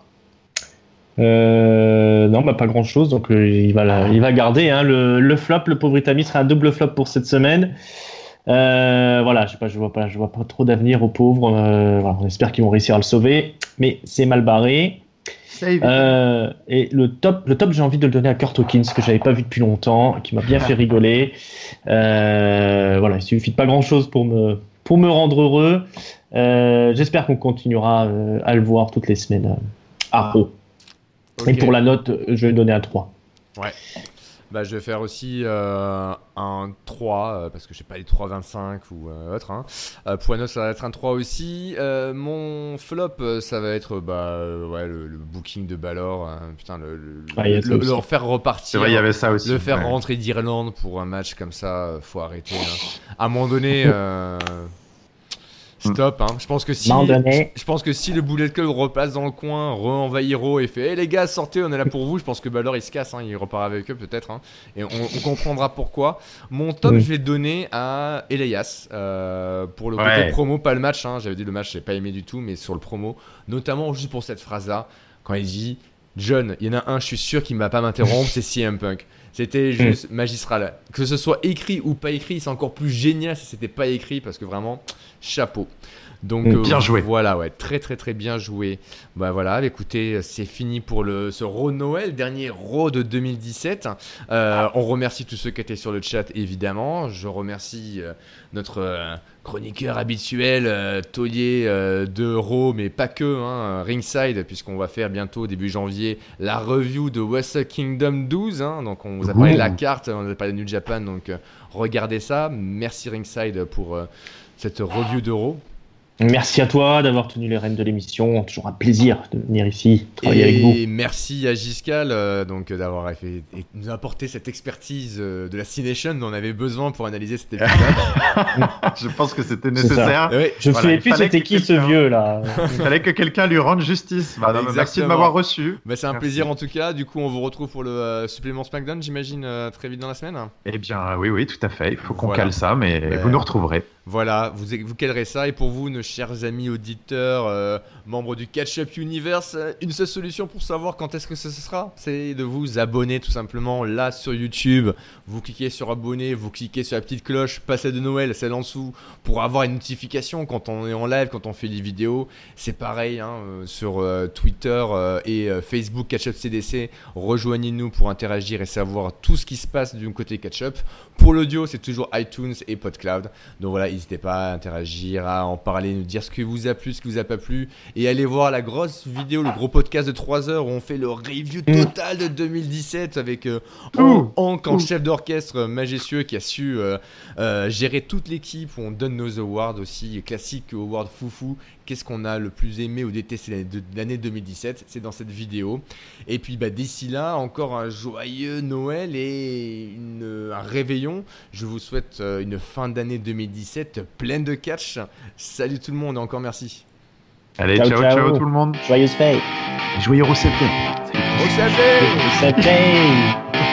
Non, pas grand chose, donc il va garder hein, le flop. Le pauvre Itami sera un double flop pour cette semaine. Voilà, je vois pas trop d'avenir aux pauvres. Voilà, on espère qu'ils vont réussir à le sauver, mais c'est mal barré. Et le top, j'ai envie de le donner à Kurt Hawkins, que j'avais pas vu depuis longtemps, qui m'a bien fait rigoler. Voilà, il suffit de pas grand chose pour me rendre heureux. J'espère qu'on continuera à le voir toutes les semaines à Raw. Okay. Et pour la note, je vais donner un 3. Ouais. Je vais faire aussi un 3, parce que je sais pas, les 3,25 ou autre. Hein. Pour la note, ça va être un 3 aussi. Mon flop, ça va être le booking de Balor. Hein. Putain, le faire repartir. C'est vrai, il y avait ça aussi. Le faire rentrer d'Irlande pour un match comme ça, faut arrêter. Hein. À un moment donné... Stop, hein. Je pense que si le Bullet Club repasse dans le coin, re-envahit Raw et fait hey, les gars, sortez, on est là pour vous. Je pense que Balor il se casse, hein, il repart avec eux peut-être. Hein, et on comprendra pourquoi. Mon top, je vais donner à Elias pour le côté promo, pas le match. Hein. J'avais dit le match, j'ai pas aimé du tout, mais sur le promo, notamment juste pour cette phrase-là, quand il dit John, il y en a un, je suis sûr qu'il ne va pas m'interrompre, c'est CM Punk. C'était juste magistral. Que ce soit écrit ou pas écrit, c'est encore plus génial si c'était pas écrit parce que vraiment, chapeau. Donc bien joué. Voilà, ouais, très très très bien joué. Voilà, écoutez, c'est fini pour ce Raw Noël, dernier Raw de 2017. On remercie tous ceux qui étaient sur le chat, évidemment. Je remercie notre chroniqueur habituel, taulier de Raw, mais pas que, hein, Ringside, puisqu'on va faire bientôt, début janvier, la review de Wrestle Kingdom 12. Hein, donc on vous a parlé de la carte, on a parlé de New Japan, donc regardez ça. Merci Ringside pour cette review de Raw. Merci à toi d'avoir tenu les rênes de l'émission. Toujours un plaisir de venir ici travailler avec vous. Et merci à Giscal d'avoir nous apporté cette expertise de la C-Nation dont on avait besoin pour analyser cet épisode. Je pense que c'était nécessaire. Oui. Je ne sais plus c'était qui ce vieux là. Il fallait que quelqu'un lui rende justice. Merci de m'avoir reçu. C'est un plaisir en tout cas. Du coup, on vous retrouve pour le supplément SmackDown, j'imagine, très vite dans la semaine. Eh bien, oui, tout à fait. Il faut qu'on cale ça, mais vous nous retrouverez. Voilà, vous calerez ça. Et pour vous, nos chers amis auditeurs, membres du Catch Up Universe, une seule solution pour savoir quand est-ce que ce sera, c'est de vous abonner tout simplement là sur YouTube. Vous cliquez sur abonner, vous cliquez sur la petite cloche, passez de Noël, celle en dessous, pour avoir une notification quand on est en live, quand on fait des vidéos. C'est pareil hein, sur Twitter et Facebook Catch Up CDC. Rejoignez-nous pour interagir et savoir tout ce qui se passe du côté Catch Up. Pour l'audio, c'est toujours iTunes et PodCloud. Donc voilà, n'hésitez pas à interagir, à en parler, nous dire ce qui vous a plu, ce qui vous a pas plu. Et allez voir la grosse vidéo, le gros podcast de 3 heures où on fait le review total de 2017 avec Hank en chef d'orchestre majestueux qui a su gérer toute l'équipe, où on donne nos awards aussi, classiques awards foufou. Qu'est-ce qu'on a le plus aimé ou détesté de l'année 2017? C'est dans cette vidéo. Et puis d'ici là, encore un joyeux Noël et un réveillon. Je vous souhaite une fin d'année 2017 pleine de catch. Salut tout le monde et encore merci. Allez, ciao tout le monde. Joyeuse fête. Joyeux Rossette. Rossette.